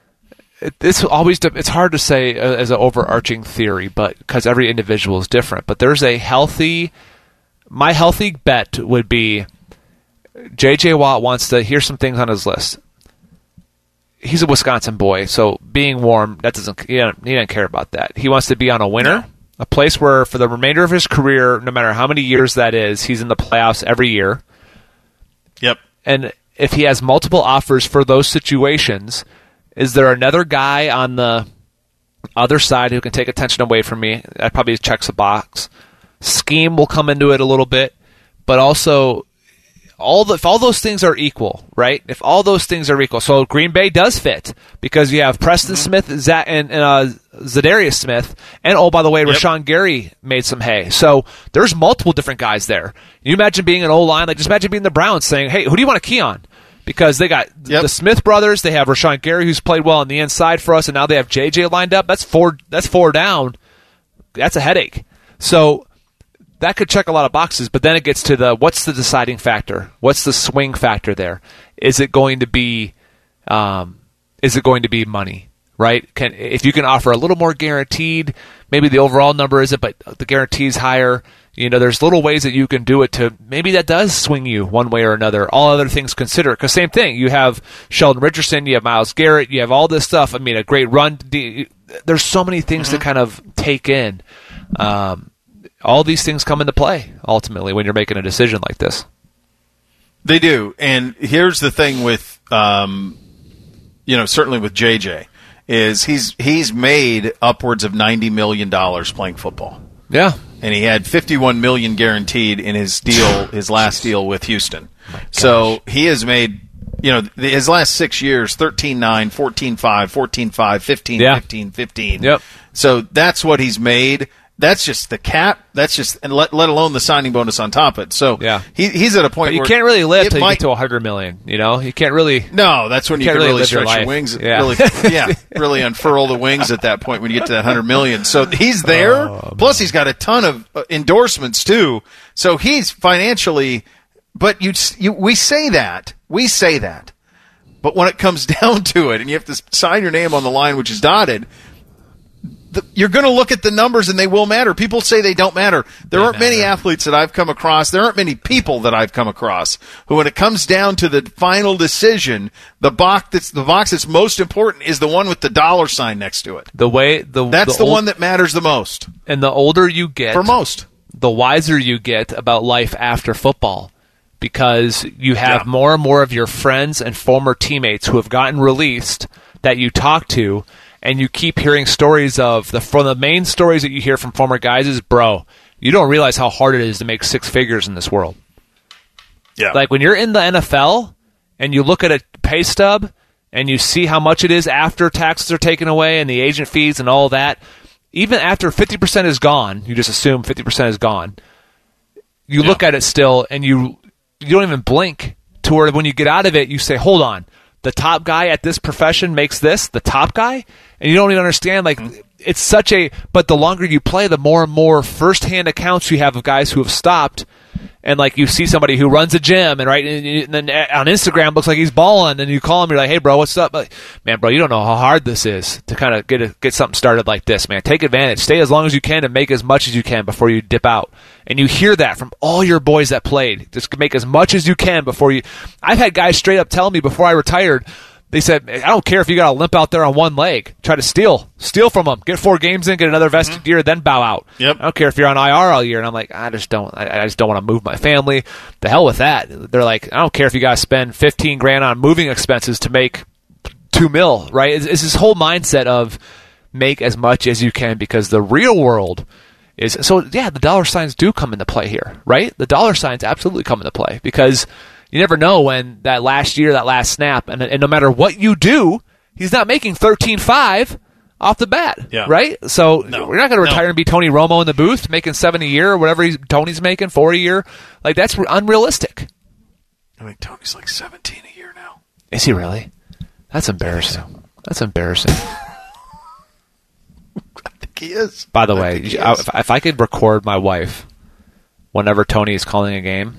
It's hard to say as an overarching theory, but because every individual is different. But there's a healthy. My healthy bet would be J.J. Watt wants to. Here's some things on his list. He's a Wisconsin boy, so being warm, he doesn't care about that. He wants to be on a winner. No. A place where, for the remainder of his career, no matter how many years that is, he's in the playoffs every year. Yep. And if he has multiple offers for those situations, is there another guy on the other side who can take attention away from me? That probably checks a box. Scheme will come into it a little bit, but also if all those things are equal, right? If all those things are equal, so Green Bay does fit because you have Preston Smith and Zadarius Smith, and by the way, Rashawn Gary made some hay. So there's multiple different guys there. You imagine being an O-line, just imagine being the Browns saying, "Hey, who do you want to key on?" Because they got the Smith brothers, they have Rashawn Gary who's played well on the inside for us, and now they have JJ lined up. That's four down. That's a headache. So that could check a lot of boxes, but then it gets to what's the deciding factor? What's the swing factor there? Is it going to be money, right? If you can offer a little more guaranteed, maybe the overall number isn't, but the guarantee's higher. There's little ways that you can do it to maybe that does swing you one way or another. All other things considered, because same thing. You have Sheldon Richardson, you have Myles Garrett, you have all this stuff. I mean, a great run. There's so many things to kind of take in. All these things come into play, ultimately, when you're making a decision like this. They do. And here's the thing with, certainly with JJ, is he's made upwards of $90 million playing football. Yeah. And he had $51 million guaranteed in his last deal with Houston. So he has made, his last 6 years, 13-9, 14-5, 14-5, 15-15, 15. Yep. So that's what he's made. That's just the cap. That's just, and let alone the signing bonus on top of it. So yeah. He's at a point where you can't really live till you get to $100 million. You can't really. No, that's when you can really stretch your wings. Yeah. Really unfurl the wings at that point when you get to that $100 million. So he's there. Plus, he's got a ton of endorsements too. So he's financially. But we say that, but when it comes down to it, and you have to sign your name on the line, which is dotted. You're going to look at the numbers, and they will matter. People say they don't matter. There aren't many athletes that I've come across. There aren't many people that I've come across who, when it comes down to the final decision, the box that's most important is the one with the dollar sign next to it. That's the one that matters the most. And the older you get, for most, the wiser you get about life after football, because you have more and more of your friends and former teammates who have gotten released that you talk to. And you keep hearing stories from the main stories that you hear from former guys is, bro, you don't realize how hard it is to make six figures in this world. Yeah. Like when you're in the NFL and you look at a pay stub and you see how much it is after taxes are taken away and the agent fees and all that, even after 50% is gone, you just assume 50% is gone. You look at it still and you don't even blink to where when you get out of it, you say, hold on. The top guy at this profession makes this, the top guy? And you don't even understand, it's such a... But the longer you play, the more and more first-hand accounts you have of guys who have stopped. And, you see somebody who runs a gym, and then on Instagram looks like he's balling, and you call him, you're like, hey, bro, what's up? Man, bro, you don't know how hard this is to kind of get something started like this, man. Take advantage. Stay as long as you can and make as much as you can before you dip out. And you hear that from all your boys that played. Just make as much as you can before you... I've had guys straight up tell me before I retired, they said, I don't care if you got to limp out there on one leg. Try to steal from them. Get 4 games in, get another vested year, then bow out. Yep. I don't care if you're on IR all year. And I'm like, I just don't want to move my family. The hell with that. They're like, I don't care if you got to spend $15,000 on moving expenses to make $2 million, right? It's this whole mindset of make as much as you can, because the real world is... So, yeah, the dollar signs do come into play here, right? The dollar signs absolutely come into play because... You never know when that last year, that last snap, and no matter what you do, he's not making 13.5 off the bat, right? So we're not going to retire and be Tony Romo in the booth making $7 a year or whatever Tony's making, $4 a year. Like, that's unrealistic. I mean, Tony's like 17 a year now. Is he really? That's embarrassing. That's embarrassing. I think he is. By the way, if I could record my wife whenever Tony is calling a game,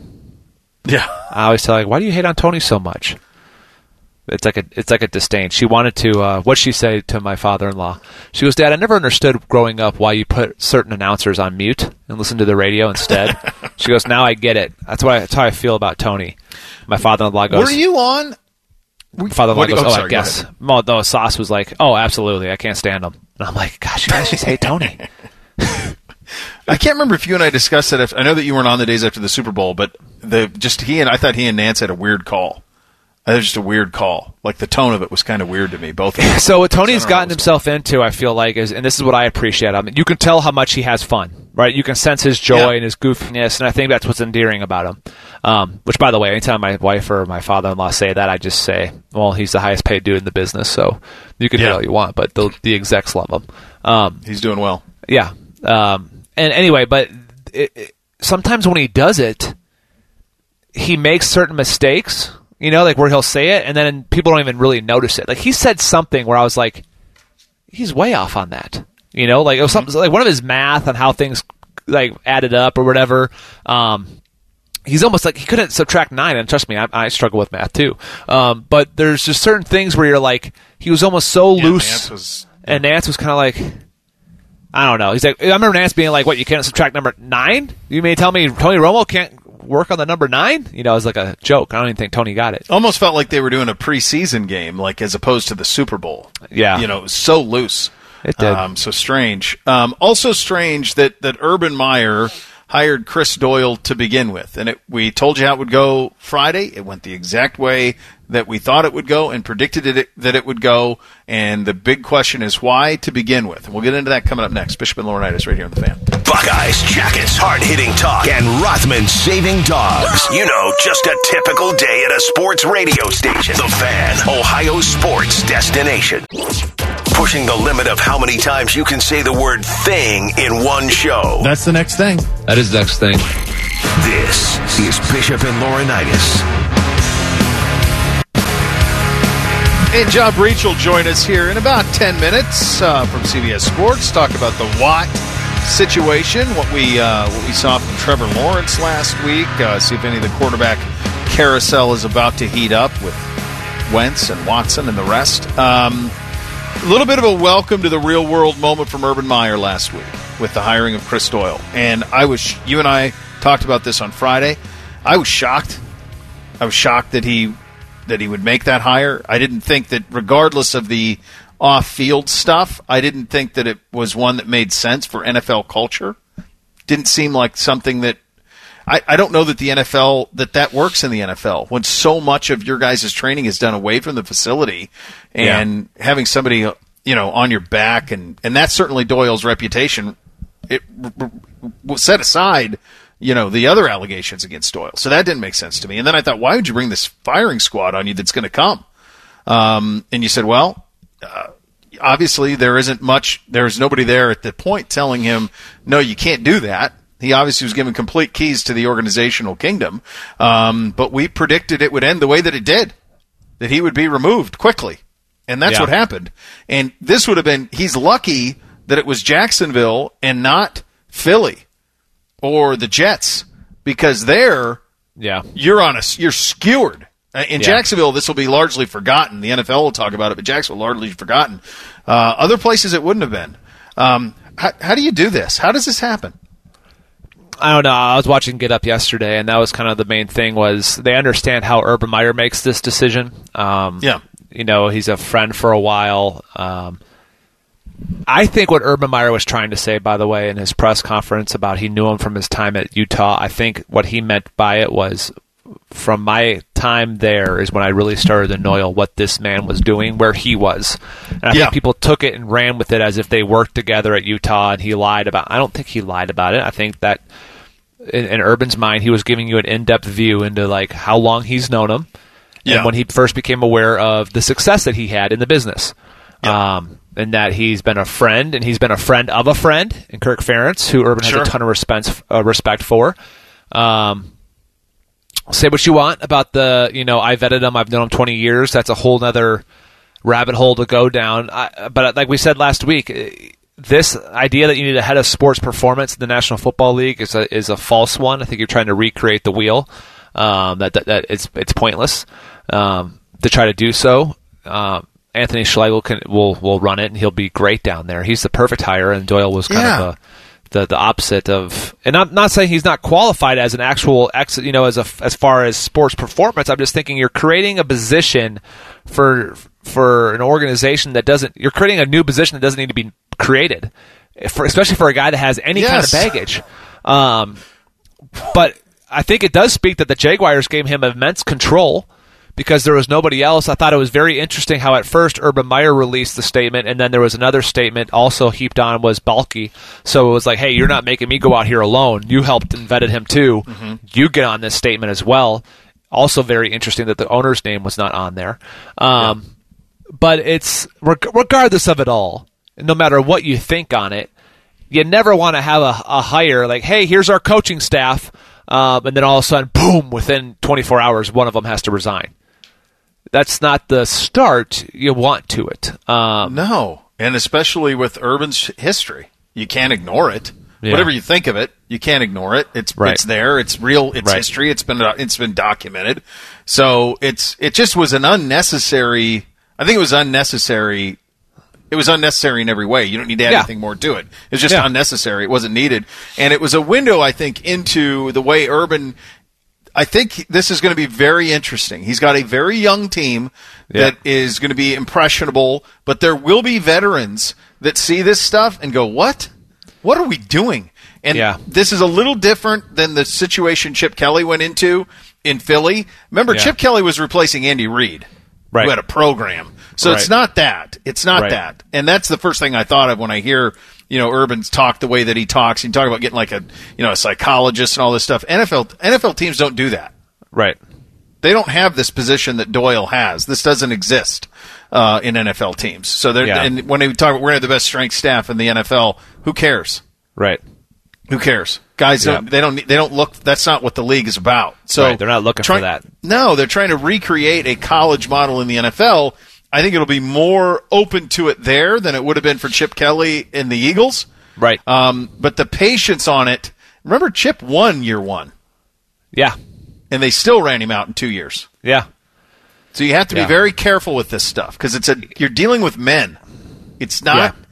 I always tell her, why do you hate on Tony so much? It's like a disdain. She wanted to, what'd she say to my father-in-law? She goes, Dad, I never understood growing up why you put certain announcers on mute and listen to the radio instead. She goes, now I get it. That's how I feel about Tony. My father-in-law goes, were you on? My father-in-law goes, I guess. Well, no, Sauce was like, oh, absolutely, I can't stand him. And I'm like, gosh, you guys just hate Tony. I can't remember if you and I discussed it. I know that you weren't on the days after the Super Bowl, but I thought he and Nance had a weird call. It was just a weird call. Like, the tone of it was kind of weird to me. Both of them. So what Tony's gotten himself into, I feel like, and this is what I appreciate. I mean, you can tell how much he has fun, right? You can sense his joy and his goofiness, and I think that's what's endearing about him. Which, by the way, anytime my wife or my father-in-law say that, I just say, well, he's the highest paid dude in the business, so you can do all you want, but the execs love him. He's doing well. Yeah. And anyway, but sometimes when he does it, he makes certain mistakes, like where he'll say it, and then people don't even really notice it. Like, he said something where I was like, he's way off on that. Like it was something like one of his math on how things like added up or whatever. He's almost like he couldn't subtract 9, and trust me, I struggle with math too. But there's just certain things where you're like, he was almost so loose, and Nance was kind of like, I don't know. He's like, I remember Nance being like, what, you can't subtract number 9? You may tell me Tony Romo can't work on the number 9? It was like a joke. I don't even think Tony got it. Almost felt like they were doing a preseason game, like as opposed to the Super Bowl. Yeah. It was so loose. It did. So strange. Also strange that Urban Meyer hired Chris Doyle to begin with. And we told you how it would go Friday. It went the exact way that we thought it would go and predicted that it would go. And the big question is why to begin with. And we'll get into that coming up next. Bishop and Laurinaitis right here on The Fan. Buckeyes, Jackets, hard-hitting talk, and Rothman saving dogs. Just a typical day at a sports radio station. The Fan, Ohio sports destination. Pushing the limit of how many times you can say the word thing in one show. That's the next thing. That is the next thing. This is Bishop and Laurinaitis. And John Breach will join us here in about 10 minutes from CBS Sports. Talk about the Watt situation, what we saw from Trevor Lawrence last week. See if any of the quarterback carousel is about to heat up with Wentz and Watson and the rest. A little bit of a welcome to the real world moment from Urban Meyer last week with the hiring of Chris Doyle. And you and I talked about this on Friday. I was shocked. I was shocked that he would make that hire. I didn't think that, regardless of the off-field stuff, I didn't think that it was one that made sense for NFL culture. Didn't seem like something that I don't know that the NFL that works in the NFL when so much of your guys' training is done away from the facility and having somebody on your back and that's certainly Doyle's reputation. It set aside the other allegations against Doyle. So that didn't make sense to me. And then I thought, why would you bring this firing squad on you that's going to come? And you said, well, obviously there's nobody there at the point telling him, no, you can't do that. He obviously was given complete keys to the organizational kingdom. But we predicted it would end the way that it did, that he would be removed quickly. And that's what happened. And this would have been, he's lucky that it was Jacksonville and not Philly or the Jets, because there, you're skewered. In Jacksonville, this will be largely forgotten. The NFL will talk about it, but Jacksonville largely forgotten. Other places it wouldn't have been. How do you do this? How does this happen? I don't know. I was watching Get Up yesterday, and that was kind of the main thing was they understand how Urban Meyer makes this decision. He's a friend for a while. I think what Urban Meyer was trying to say, by the way, in his press conference about he knew him from his time at Utah, I think what he meant by it was from my time there is when I really started to know what this man was doing, where he was. And I think people took it and ran with it as if they worked together at Utah and he lied about it. I don't think he lied about it. I think that in Urban's mind, he was giving you an in-depth view into like how long he's known him and when he first became aware of the success that he had in the business. And that he's been a friend, and he's been a friend of a friend in Kirk Ferentz, who Urban has a ton of respect for. Say what you want about I vetted him, I've known him 20 years. That's a whole nother rabbit hole to go down. But like we said last week, this idea that you need a head of sports performance in the National Football League is a false one. I think you're trying to recreate the wheel. That it's pointless to try to do so. Anthony Schlegel will run it, and he'll be great down there. He's the perfect hire, and Doyle was kind of the opposite of. And I'm not saying he's not qualified as an actual as far as sports performance. I'm just thinking you're creating a position for an organization that doesn't. You're creating a new position that doesn't need to be created, especially for a guy that has any kind of baggage. But I think it does speak that the Jaguars gave him immense control, because there was nobody else. I thought it was very interesting how at first Urban Meyer released the statement, and then there was another statement also heaped on was Balky. So it was like, hey, you're not making me go out here alone. You helped and vetted him too. Mm-hmm. You get on this statement as well. Also very interesting that the owner's name was not on there. But it's regardless of it all, no matter what you think on it, you never want to have a hire like, hey, here's our coaching staff, and then all of a sudden, boom, within 24 hours, one of them has to resign. That's not the start you want to it. No, and especially with Urban's history. You can't ignore it. Yeah. Whatever you think of it, you can't ignore it. It's there. It's real. It's history. It's been documented. So it just was an unnecessary. I think it was unnecessary. It was unnecessary in every way. You don't need to add anything more to it. It was just unnecessary. It wasn't needed, and it was a window, I think, into the way Urban. I think this is going to be very interesting. He's got a very young team that is going to be impressionable, but there will be veterans that see this stuff and go, what? What are we doing? And this is a little different than the situation Chip Kelly went into in Philly. Remember, Chip Kelly was replacing Andy Reid, who had a program. So it's not that. It's not that. And that's the first thing I thought of when I hear Urban's talk the way that he talks. He talk about getting like a psychologist and all this stuff. NFL teams don't do that. Right. They don't have this position that Doyle has. This doesn't exist in NFL teams. So and when they talk about we're going to have the best strength staff in the NFL, who cares? Right. Who cares? Guys, they don't look. That's not what the league is about. So they're not looking for that. No, they're trying to recreate a college model in the NFL. I think it'll be more open to it there than it would have been for Chip Kelly in the Eagles. Right. But the patience on it. Remember, Chip won year one. Yeah. And they still ran him out in 2 years. Yeah. So you have to be very careful with this stuff because you're dealing with men. It's not. Yeah.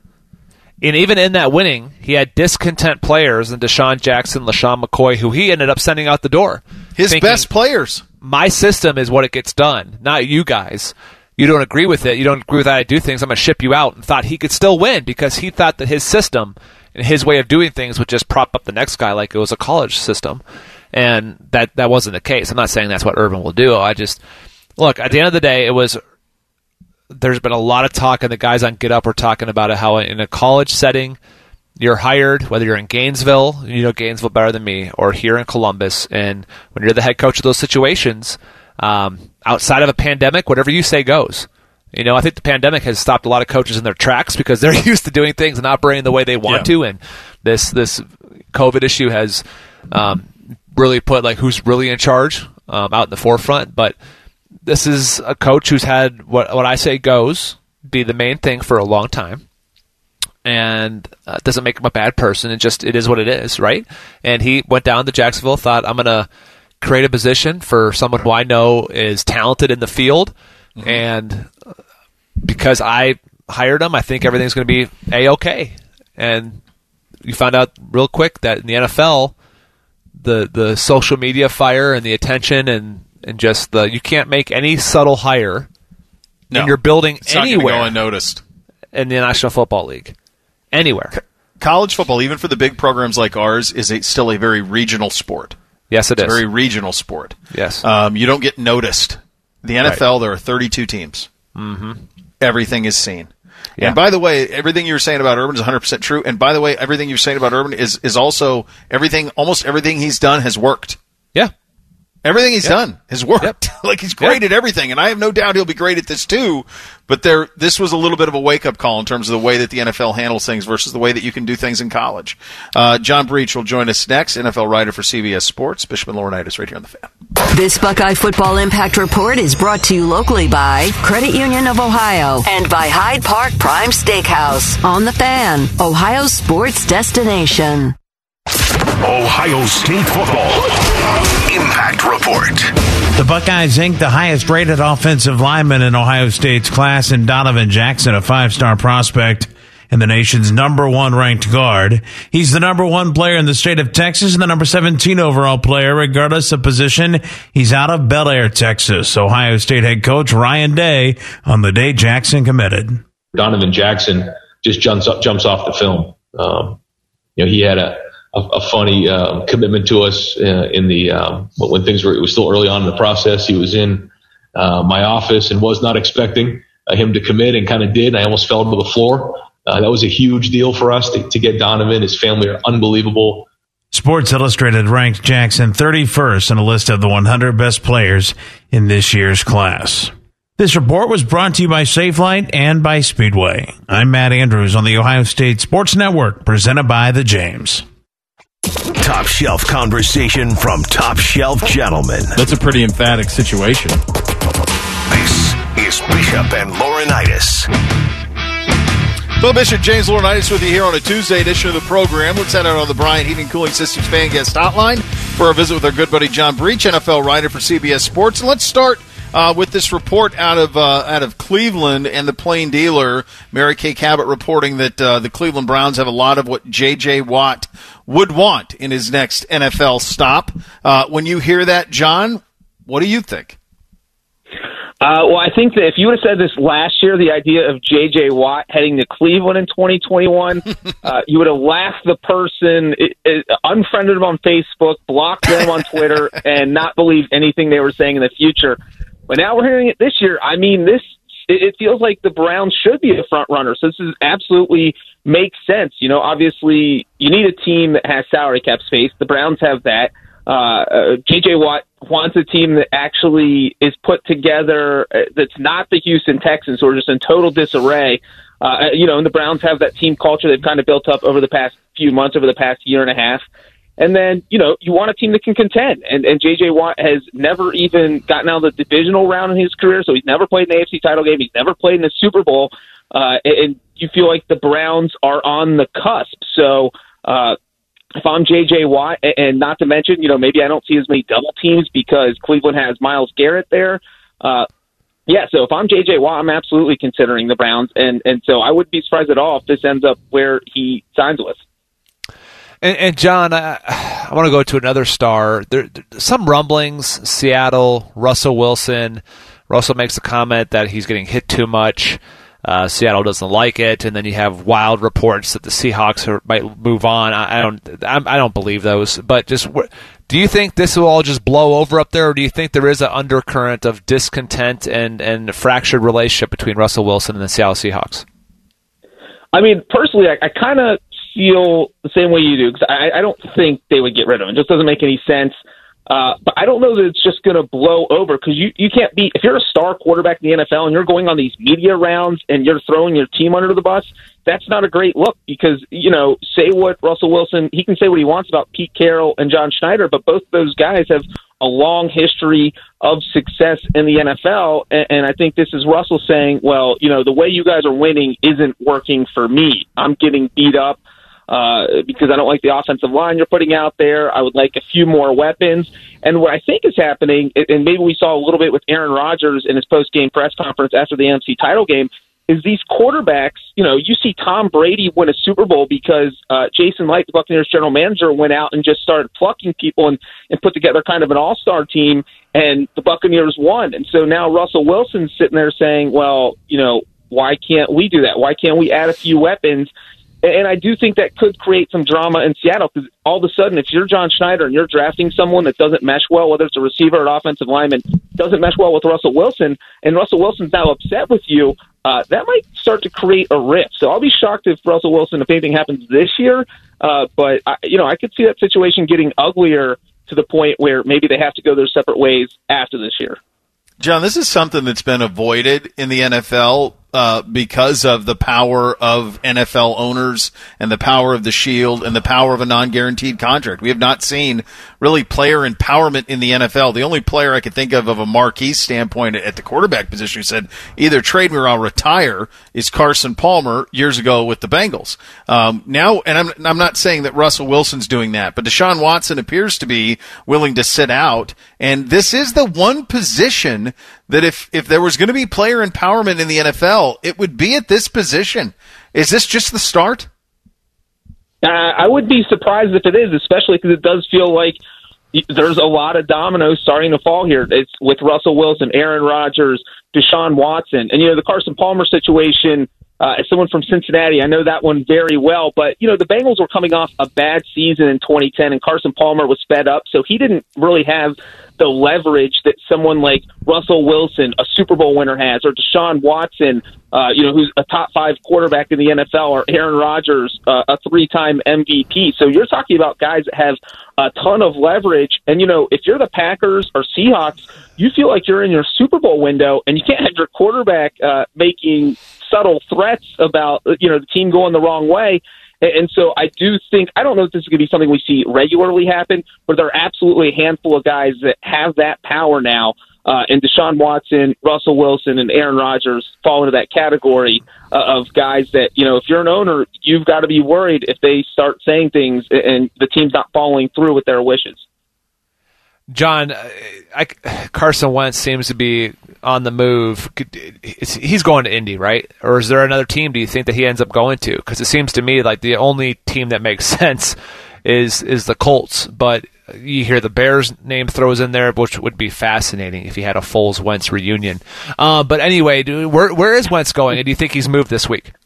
And even in that winning, he had discontent players in Deshaun Jackson, LaShawn McCoy, who he ended up sending out the door. His best players. My system is what it gets done, not you guys. You don't agree with it. You don't agree with how I do things. I'm going to ship you out. And thought he could still win because he thought that his system and his way of doing things would just prop up the next guy like it was a college system. And that wasn't the case. I'm not saying that's what Urban will do. Look, at the end of the day, there's been a lot of talk, and the guys on Get Up were talking about it, how in a college setting, you're hired, whether you're in Gainesville, you know Gainesville better than me, or here in Columbus, and when you're the head coach of those situations, outside of a pandemic, whatever you say goes. I think the pandemic has stopped a lot of coaches in their tracks because they're used to doing things and operating the way they want to, and this COVID issue has really put who's really in charge out in the forefront. But this is a coach who's had what I say goes be the main thing for a long time, and doesn't make him a bad person. It is what it is, right? And he went down to Jacksonville, thought I'm going to create a position for someone who I know is talented in the field, and because I hired him, I think everything's going to be A-okay. And you found out real quick that in the NFL, the social media fire and the attention and just you can't make any subtle hire in your building it's anywhere not go unnoticed in the National Football League. Anywhere. College football, even for the big programs like ours, is still a very regional sport. Yes, it is. It's a very regional sport. Yes. You don't get noticed. The NFL, there are 32 teams. Mm-hmm. Everything is seen. And by the way, everything you're saying about Urban is 100% true. And by the way, everything you're saying about Urban is also almost everything he's done has worked. Yeah. Everything he's done has worked. Yep. Like, he's great at everything, and I have no doubt he'll be great at this too. But this was a little bit of a wake-up call in terms of the way that the NFL handles things versus the way that you can do things in college. John Breach will join us next, NFL writer for CBS Sports. Bishop and Laurinaitis right here on The Fan. This Buckeye Football Impact Report is brought to you locally by Credit Union of Ohio and by Hyde Park Prime Steakhouse. On The Fan, Ohio's sports destination. Ohio State football Impact Report. The Buckeyes inked the highest-rated offensive lineman in Ohio State's class in Donovan Jackson, a 5-star prospect and the nation's number 1 ranked guard. He's the number 1 player in the state of Texas and the number 17 overall player, regardless of position. He's out of Bel Air, Texas. Ohio State head coach Ryan Day on the day Jackson committed. Donovan Jackson just jumps off the film. He had a funny commitment to us in the when things were, it was still early on in the process. He was in my office and was not expecting him to commit, and kind of did. I almost fell to the floor. That was a huge deal for us to get Donovan. His family are unbelievable. Sports Illustrated ranked Jackson 31st in a list of the 100 best players in this year's class. This report was brought to you by Safelight and by Speedway. I'm Matt Andrews on the Ohio State Sports Network, presented by The James. Top shelf conversation from top shelf gentlemen. That's a pretty emphatic situation. This is Bishop and Laurinaitis. Phil Bishop, James Laurinaitis with you here on a Tuesday edition of the program. Let's head out on the Bryant Heating Cooling Systems fan guest hotline for our visit with our good buddy John Breach, NFL writer for CBS Sports. And let's start with this report out of Cleveland and the Plain Dealer. Mary Kay Cabot reporting that the Cleveland Browns have a lot of what J.J. Watt would want in his next NFL stop. When you hear that, John, what do you think? Well, I think that if you would have said this last year, the idea of J.J. Watt heading to Cleveland in 2021, you would have laughed the person, unfriended them on Facebook, blocked them on Twitter, and not believed anything they were saying in the future. But now we're hearing it this year. I mean, it feels like the Browns should be a front runner. So this absolutely makes sense. You know, obviously you need a team that has salary cap space. The Browns have that. J.J. Watt wants a team that actually is put together, that's not the Houston Texans, who are just in total disarray. And the Browns have that team culture they've kind of built up over the past few months, over the past year and a half. And then, you want a team that can contend. And J.J. Watt has never even gotten out of the divisional round in his career, so he's never played in the AFC title game. He's never played in the Super Bowl. And you feel like the Browns are on the cusp. So if I'm J.J. Watt, and not to mention, maybe I don't see as many double teams because Cleveland has Myles Garrett there. So if I'm J.J. Watt, I'm absolutely considering the Browns. And so I wouldn't be surprised at all if this ends up where he signs with. And John, I want to go to another star. There some rumblings, Seattle, Russell Wilson. Russell makes a comment that he's getting hit too much. Seattle doesn't like it, and then you have wild reports that the Seahawks might move on. I don't believe those. But just, do you think this will all just blow over up there, or do you think there is an undercurrent of discontent and a fractured relationship between Russell Wilson and the Seattle Seahawks? I mean, personally, I kind of feel the same way you do, because I don't think they would get rid of him. It just doesn't make any sense. But I don't know that it's just going to blow over, because you can't be, if you're a star quarterback in the NFL and you're going on these media rounds and you're throwing your team under the bus, that's not a great look, because, say what Russell Wilson, he can say what he wants about Pete Carroll and John Schneider, but both those guys have a long history of success in the NFL. And I think this is Russell saying, well, the way you guys are winning isn't working for me. I'm getting beat up because I don't like the offensive line you're putting out there. I would like a few more weapons. And what I think is happening, and maybe we saw a little bit with Aaron Rodgers in his post-game press conference after the NFC title game, is these quarterbacks, you see Tom Brady win a Super Bowl because Jason Licht, the Buccaneers general manager, went out and just started plucking people and put together kind of an all-star team, and the Buccaneers won. And so now Russell Wilson's sitting there saying, well, why can't we do that? Why can't we add a few weapons? And I do think that could create some drama in Seattle because all of a sudden, if you're John Schneider and you're drafting someone that doesn't mesh well, whether it's a receiver or an offensive lineman, doesn't mesh well with Russell Wilson, and Russell Wilson's now upset with you, that might start to create a rift. So I'll be shocked if Russell Wilson, if anything happens this year, but I could see that situation getting uglier to the point where maybe they have to go their separate ways after this year. John, this is something that's been avoided in the NFL because of the power of NFL owners and the power of the shield and the power of a non-guaranteed contract. We have not seen really player empowerment in the NFL. The only player I could think of a marquee standpoint at the quarterback position who said either trade me or I'll retire is Carson Palmer years ago with the Bengals. Now, and I'm not saying that Russell Wilson's doing that, but Deshaun Watson appears to be willing to sit out, and this is the one position that if there was going to be player empowerment in the NFL, it would be at this position. Is this just the start? I would be surprised if it is, especially because it does feel like there's a lot of dominoes starting to fall here. It's with Russell Wilson, Aaron Rodgers, Deshaun Watson. And, the Carson Palmer situation, as someone from Cincinnati, I know that one very well. But, the Bengals were coming off a bad season in 2010, and Carson Palmer was fed up, so he didn't really have the leverage that someone like Russell Wilson, a Super Bowl winner, has, or Deshaun Watson, who's a top 5 quarterback in the NFL, or Aaron Rodgers, a 3-time MVP. So you're talking about guys that have a ton of leverage. And, if you're the Packers or Seahawks, you feel like you're in your Super Bowl window, and you can't have your quarterback making subtle threats about, the team going the wrong way. And so I do think, I don't know if this is going to be something we see regularly happen, but there are absolutely a handful of guys that have that power now. And Deshaun Watson, Russell Wilson, and Aaron Rodgers fall into that category of guys that, if you're an owner, you've got to be worried if they start saying things and the team's not following through with their wishes. John, Carson Wentz seems to be on the move. He's going to Indy, right? Or is there another team do you think that he ends up going to? Because it seems to me like the only team that makes sense is the Colts. But you hear the Bears name throws in there, which would be fascinating if he had a Foles-Wentz reunion. But anyway, where is Wentz going? And do you think he's moved this week?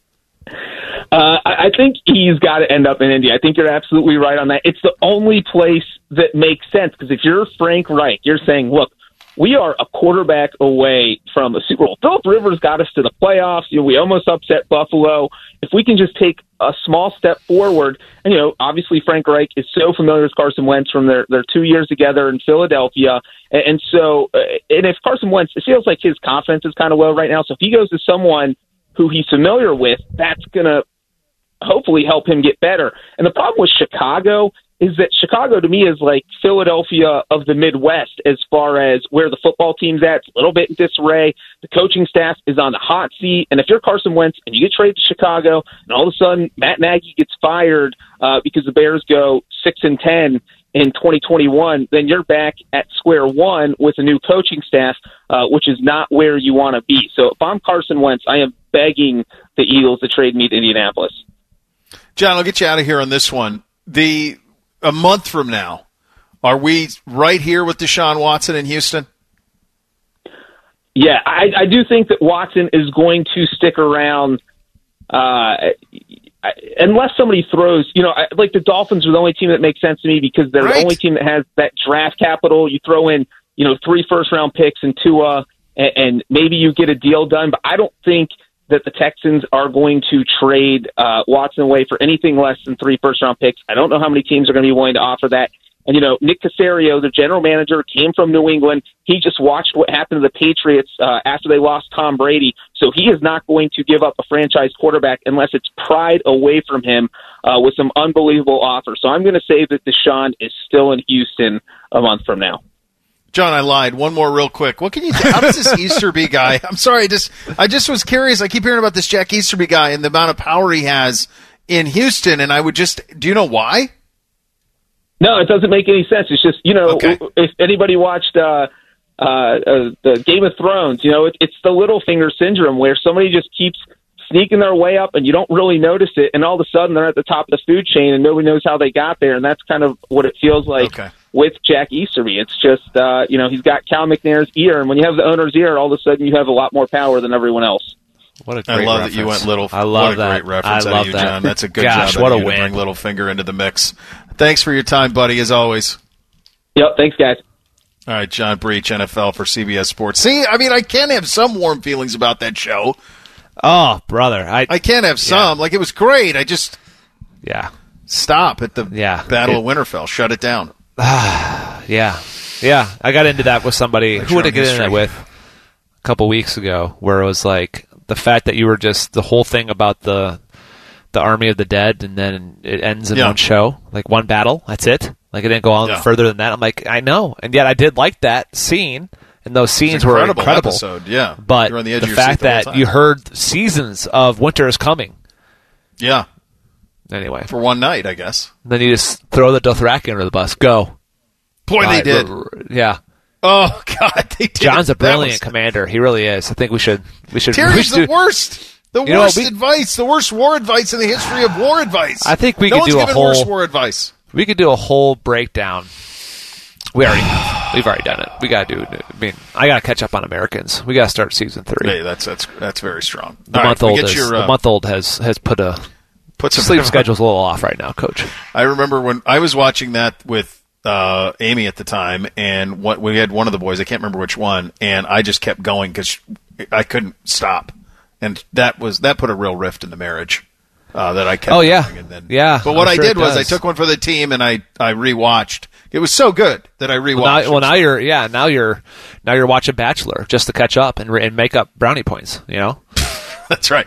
I think he's got to end up in Indy. I think you're absolutely right on that. It's the only place that makes sense, because if you're Frank Reich, you're saying, look, we are a quarterback away from a Super Bowl. Philip Rivers got us to the playoffs. We almost upset Buffalo. If we can just take a small step forward, and obviously Frank Reich is so familiar with Carson Wentz from their 2 years together in Philadelphia, and if Carson Wentz, it feels like his confidence is kind of low right now. So if he goes to someone who he's familiar with, that's going to hopefully help him get better. And the problem with Chicago is that Chicago, to me, is like Philadelphia of the Midwest as far as where the football team's at. It's a little bit in disarray. The coaching staff is on the hot seat. And if you're Carson Wentz and you get traded to Chicago, and all of a sudden Matt Nagy gets fired because the Bears go 6-10 in 2021, then you're back at square one with a new coaching staff, which is not where you want to be. So if I'm Carson Wentz, I am begging the Eagles to trade me to Indianapolis. John, I'll get you out of here on this one. A month from now, are we right here with Deshaun Watson in Houston? Yeah, I do think that Watson is going to stick around unless somebody throws, like the Dolphins are the only team that makes sense to me because they're the only team that has that draft capital. You throw in, 3 first-round picks and Tua, and maybe you get a deal done, but I don't think that the Texans are going to trade Watson away for anything less than 3 first-round picks. I don't know how many teams are going to be willing to offer that. And, Nick Caserio, the general manager, came from New England. He just watched what happened to the Patriots after they lost Tom Brady. So he is not going to give up a franchise quarterback unless it's pried away from him with some unbelievable offers. So I'm going to say that Deshaun is still in Houston a month from now. John, I lied. One more real quick. What can you how does this Easterby guy, I'm sorry, I just was curious. I keep hearing about this Jack Easterby guy and the amount of power he has in Houston, and do you know why? No, it doesn't make any sense. It's just, if anybody watched the Game of Thrones, it's the Littlefinger syndrome where somebody just keeps sneaking their way up and you don't really notice it, and all of a sudden they're at the top of the food chain and nobody knows how they got there, and that's kind of what it feels like with Jack Easterby. It's just, he's got Cal McNair's ear, and when you have the owner's ear, all of a sudden you have a lot more power than everyone else. What a great I love reference. that you went Little. I love what a that. great reference I out love of you, that. John. That's a good Gosh, job. what out a of you to win. bring Littlefinger into the mix. Thanks for your time, buddy. As always. Yep. Thanks, guys. All right, John Breach, NFL for CBS Sports. See, I mean, I can have some warm feelings about that show. Oh, brother. I can have some. Like, it was great. I just stop at the Battle of Winterfell. Shut it down. Yeah. I got into that with somebody. Who would I get into that with? A couple weeks ago, where it was like the fact that you were just the whole thing about the Army of the Dead, and then it ends in one show, like one battle. That's it. Like, it didn't go on further than that. I'm like, I know, and yet I did like that scene, and those scenes were incredible. Episode, yeah. But You're on the edge the of your fact seat the whole that time. you heard seasons of Winter is Coming. Yeah. Anyway, for one night, I guess. Then you just throw the Dothraki under the bus. Go. Boy, they did. Yeah. Oh God, they did. John's a That brilliant was- commander. He really is. I think we should. Terry's the worst. The You know, worst advice. The worst war advice in the history of war advice. I think we no could one's do a given whole worse war advice. We could do a whole breakdown. We've already done it. We got to do. I mean, I got to catch up on Americans. We got to start season 3. Hey, that's very strong. The All month right, old we get is your, the month old has put some sleep schedule's a little off right now, Coach. I remember when I was watching that with Amy at the time, and we had one of the boys, I can't remember which one, and I just kept going because I couldn't stop, and that put a real rift in the marriage that I kept. Oh yeah, going, and then, yeah. But what I'm I sure did it was I does. took one for the team and I rewatched. It was so good that I rewatched. Now you're watching Bachelor just to catch up and make up brownie points. You know. That's right.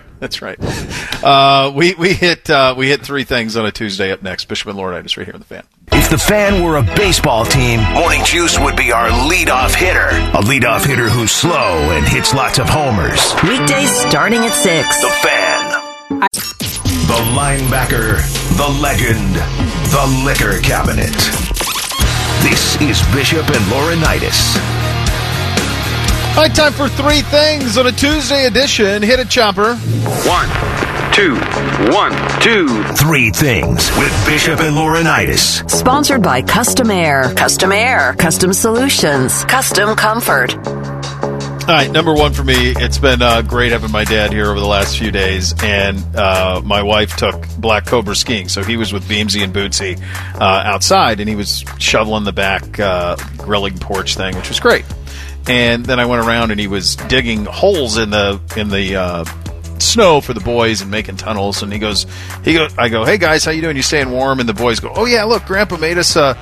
We hit 3 things on a Tuesday. Up next, Bishop and Laurinaitis right here on the Fan. If the Fan were a baseball team, Morning Juice would be our leadoff hitter. A leadoff hitter who's slow and hits lots of homers. Weekdays starting at 6. The Fan. The linebacker, the legend, the liquor cabinet. This is Bishop and Laurinaitis. All right, time for 3 things on a Tuesday edition. Hit it, Chopper. 1, 2, 1, 2. 3 things with Bishop and Laurinaitis. Sponsored by Custom Air. Custom Air. Custom Solutions. Custom Comfort. All right, number 1 for me, it's been great having my dad here over the last few days, and my wife took Black Cobra skiing, so he was with Beamsy and Bootsy outside, and he was shoveling the back grilling porch thing, which was great. And then I went around and he was digging holes in the snow for the boys and making tunnels. And I go, hey guys, how you doing? You staying warm? And the boys go, oh yeah, look, Grandpa made us a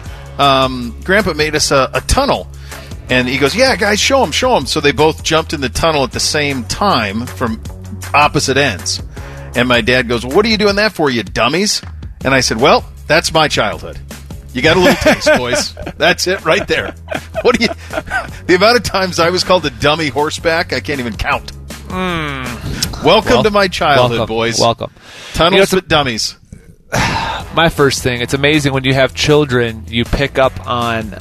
tunnel. And he goes, yeah, guys, show them. So they both jumped in the tunnel at the same time from opposite ends. And my dad goes, well, what are you doing that for, you dummies? And I said, well, that's my childhood. You got a little taste, boys. That's it right there. The amount of times I was called a dummy horseback, I can't even count. Welcome to my childhood, boys. Welcome. Tunnels but dummies. My first thing, it's amazing when you have children, you pick up on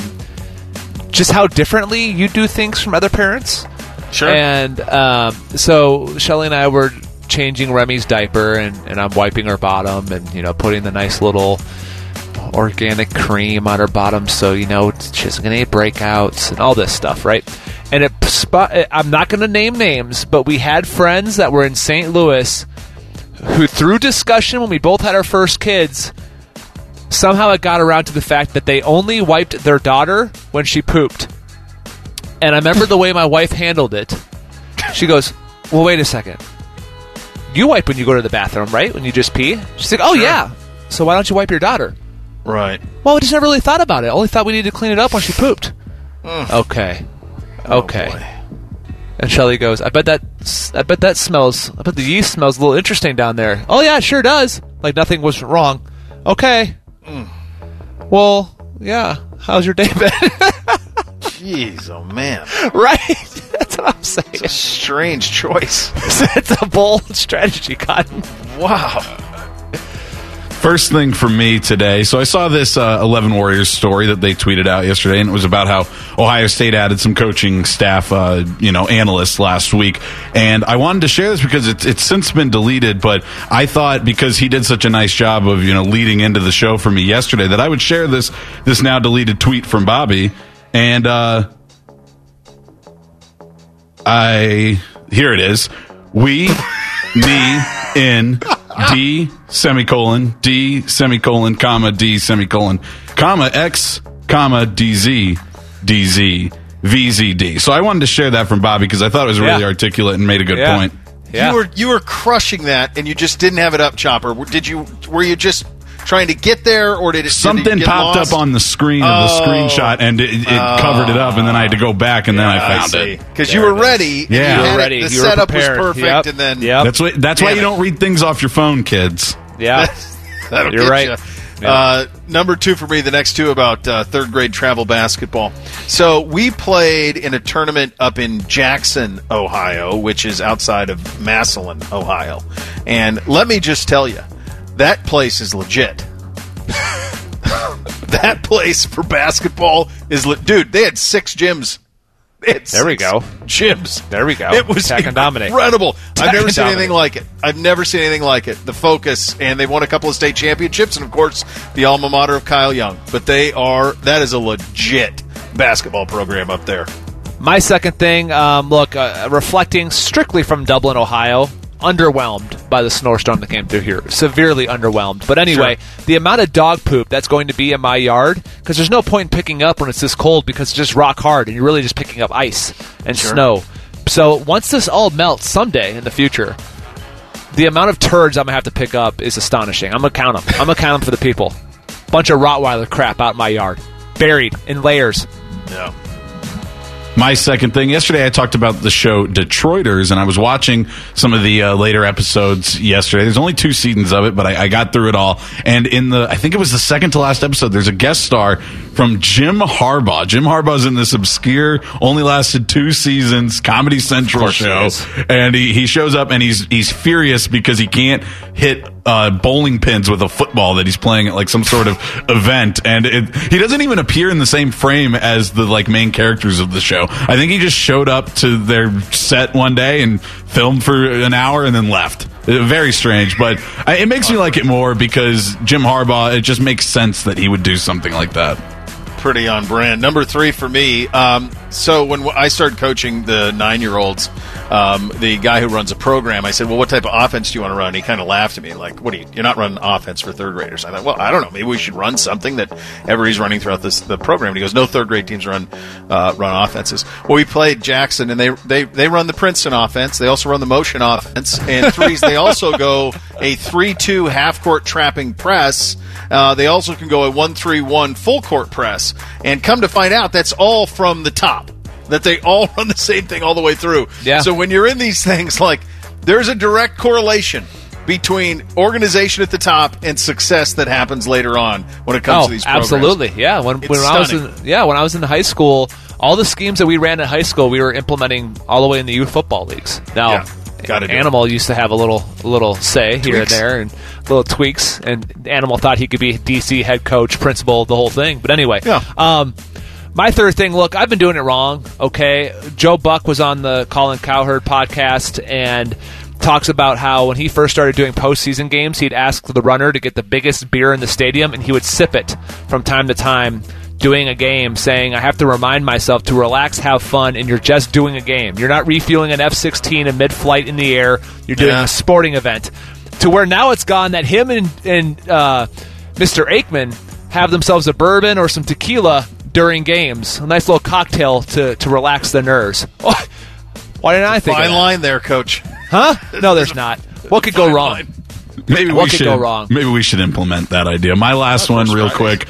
just how differently you do things from other parents. Sure. And so Shelly and I were changing Remy's diaper, and I'm wiping her bottom and, putting the nice little organic cream on her bottom so she isn't going to get breakouts and all this stuff, right? And I'm not going to name names, but we had friends that were in St. Louis who, through discussion when we both had our first kids, somehow it got around to the fact that they only wiped their daughter when she pooped. And I remember the way my wife handled it. She goes, well, wait a second. You wipe when you go to the bathroom, right? When you just pee? She's like, oh, yeah. So why don't you wipe your daughter? Right. Well, we just never really thought about it. Only thought we needed to clean it up when she pooped. Okay. Boy. And Shelly goes, I bet the yeast smells a little interesting down there. Oh yeah, it sure does. Like nothing was wrong. Okay. Well, yeah. How's your day been? Jeez, oh man. Right? That's what I'm saying. It's a strange choice. It's a bold strategy, Cotton. Wow. First thing for me today, so I saw this 11 Warriors story that they tweeted out yesterday, and it was about how Ohio State added some coaching staff, analysts last week. And I wanted to share this because it's since been deleted, but I thought because he did such a nice job of, leading into the show for me yesterday that I would share this now deleted tweet from Bobby. And here it is. We, me, in, D, semicolon, D, semicolon, comma, D, semicolon, comma, X, comma, DZ, DZ, VZD. So I wanted to share that from Bobby because I thought it was really articulate and made a good point. Yeah. You were crushing that, and you just didn't have it up, Chopper. Were you just trying to get there, or did it something popped up on the screen of the screenshot, and it covered it up, and then I had to go back, and then I found it because you were ready. Yeah, you were ready. The setup was perfect, and then that's why you don't read things off your phone, kids. Yeah, you're right. You. Yeah. Number 2 for me, the next two about third grade travel basketball. So we played in a tournament up in Jackson, Ohio, which is outside of Massillon, Ohio. And let me just tell you, that place is legit. That place for basketball is dude, they had 6 gyms. There we go. Gyms. There we go. It was incredible. I've never seen anything like it. The focus, and they won a couple of state championships, and of course, the alma mater of Kyle Young. But that is a legit basketball program up there. My second thing, reflecting strictly from Dublin, Ohio, underwhelmed by the snowstorm that came through here. Severely underwhelmed. But anyway, the amount of dog poop that's going to be in my yard, because there's no point in picking up when it's this cold because it's just rock hard and you're really just picking up ice and snow. So once this all melts someday in the future, the amount of turds I'm going to have to pick up is astonishing. I'm going to count them. I'm going to count them for the people. Bunch of Rottweiler crap out in my yard. Buried in layers. Yeah. My second thing, yesterday I talked about the show Detroiters, and I was watching some of the later episodes yesterday. There's only 2 seasons of it, but I got through it all. And I think it was the second to last episode, there's a guest star from Jim Harbaugh. Jim Harbaugh's in this obscure, only lasted 2 seasons, Comedy Central show. And he shows up and he's furious because he can't hit bowling pins with a football that he's playing at like some sort of event, and he doesn't even appear in the same frame as the main characters of the show. I think he just showed up to their set one day and filmed for an hour and then left. Very strange, but it makes me like it more because Jim Harbaugh, it just makes sense that he would do something like that. Pretty on brand. Number 3 for me. So when I started coaching the 9-year-olds, the guy who runs a program, I said, well, what type of offense do you want to run? He kind of laughed at me like, you're not running offense for third graders. I thought, well, I don't know. Maybe we should run something that everybody's running throughout the program. And he goes, no third grade teams run offenses. Well, we played Jackson, and they run the Princeton offense. They also run the motion offense. And threes, they also go a 3-2 half-court trapping press. They also can go a 1-3-1 full-court press. And come to find out, that's all from the top. That they all run the same thing all the way through. Yeah. So when you're in these things, there's a direct correlation between organization at the top and success that happens later on when it comes to these programs. Absolutely. Yeah. When I was in high school, all the schemes that we ran at high school, we were implementing all the way in the youth football leagues. Now, Animal used to have a little say here and there and little tweaks, and Animal thought he could be DC head coach, principal, the whole thing. But anyway, my third thing, look, I've been doing it wrong, okay? Joe Buck was on the Colin Cowherd podcast and talks about how when he first started doing postseason games, he'd ask the runner to get the biggest beer in the stadium, and he would sip it from time to time doing a game, saying, I have to remind myself to relax, have fun, and you're just doing a game. You're not refueling an F-16 in mid-flight in the air. You're doing a sporting event. To where now it's gone that him and Mr. Aikman have themselves a bourbon or some tequila during games. A nice little cocktail to relax the nerves. Oh, why didn't I think of that? Fine line there, Coach. Huh? No, there's not. What could go wrong? Maybe we should implement that idea. My last one, real quick.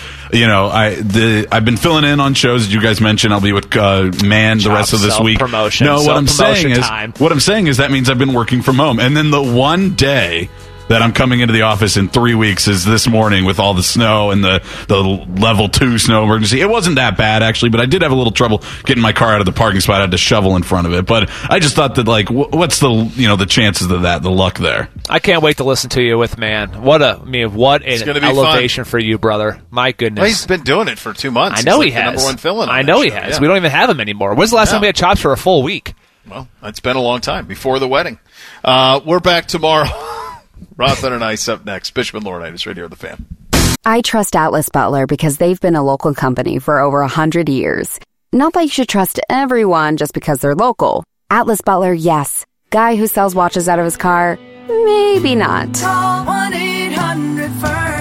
I've been filling in on shows that you guys mentioned. I'll be with Man the rest of this week. What I'm saying is that means I've been working from home, and then the one day that I'm coming into the office in 3 weeks is this morning with all the snow and the level 2 snow emergency. It wasn't that bad, actually, but I did have a little trouble getting my car out of the parking spot. I had to shovel in front of it. But I just thought that, what's the chances of that, the luck there? I can't wait to listen to you with Man. What an elevation for you, brother. My goodness. Well, he's been doing it for 2 months. I know he has. The number one fill-in. I know he has. Yeah. We don't even have him anymore. When's the last time we had Chops for a full week? Well, it's been a long time. Before the wedding. We're back tomorrow. Roth and Ice up next. Bishop and Laurinaitis, Radio The Fan. I trust Atlas Butler because they've been a local company for over 100 years. Not that you should trust everyone just because they're local. Atlas Butler, yes. Guy who sells watches out of his car? Maybe not. Call 1-800-FIRST.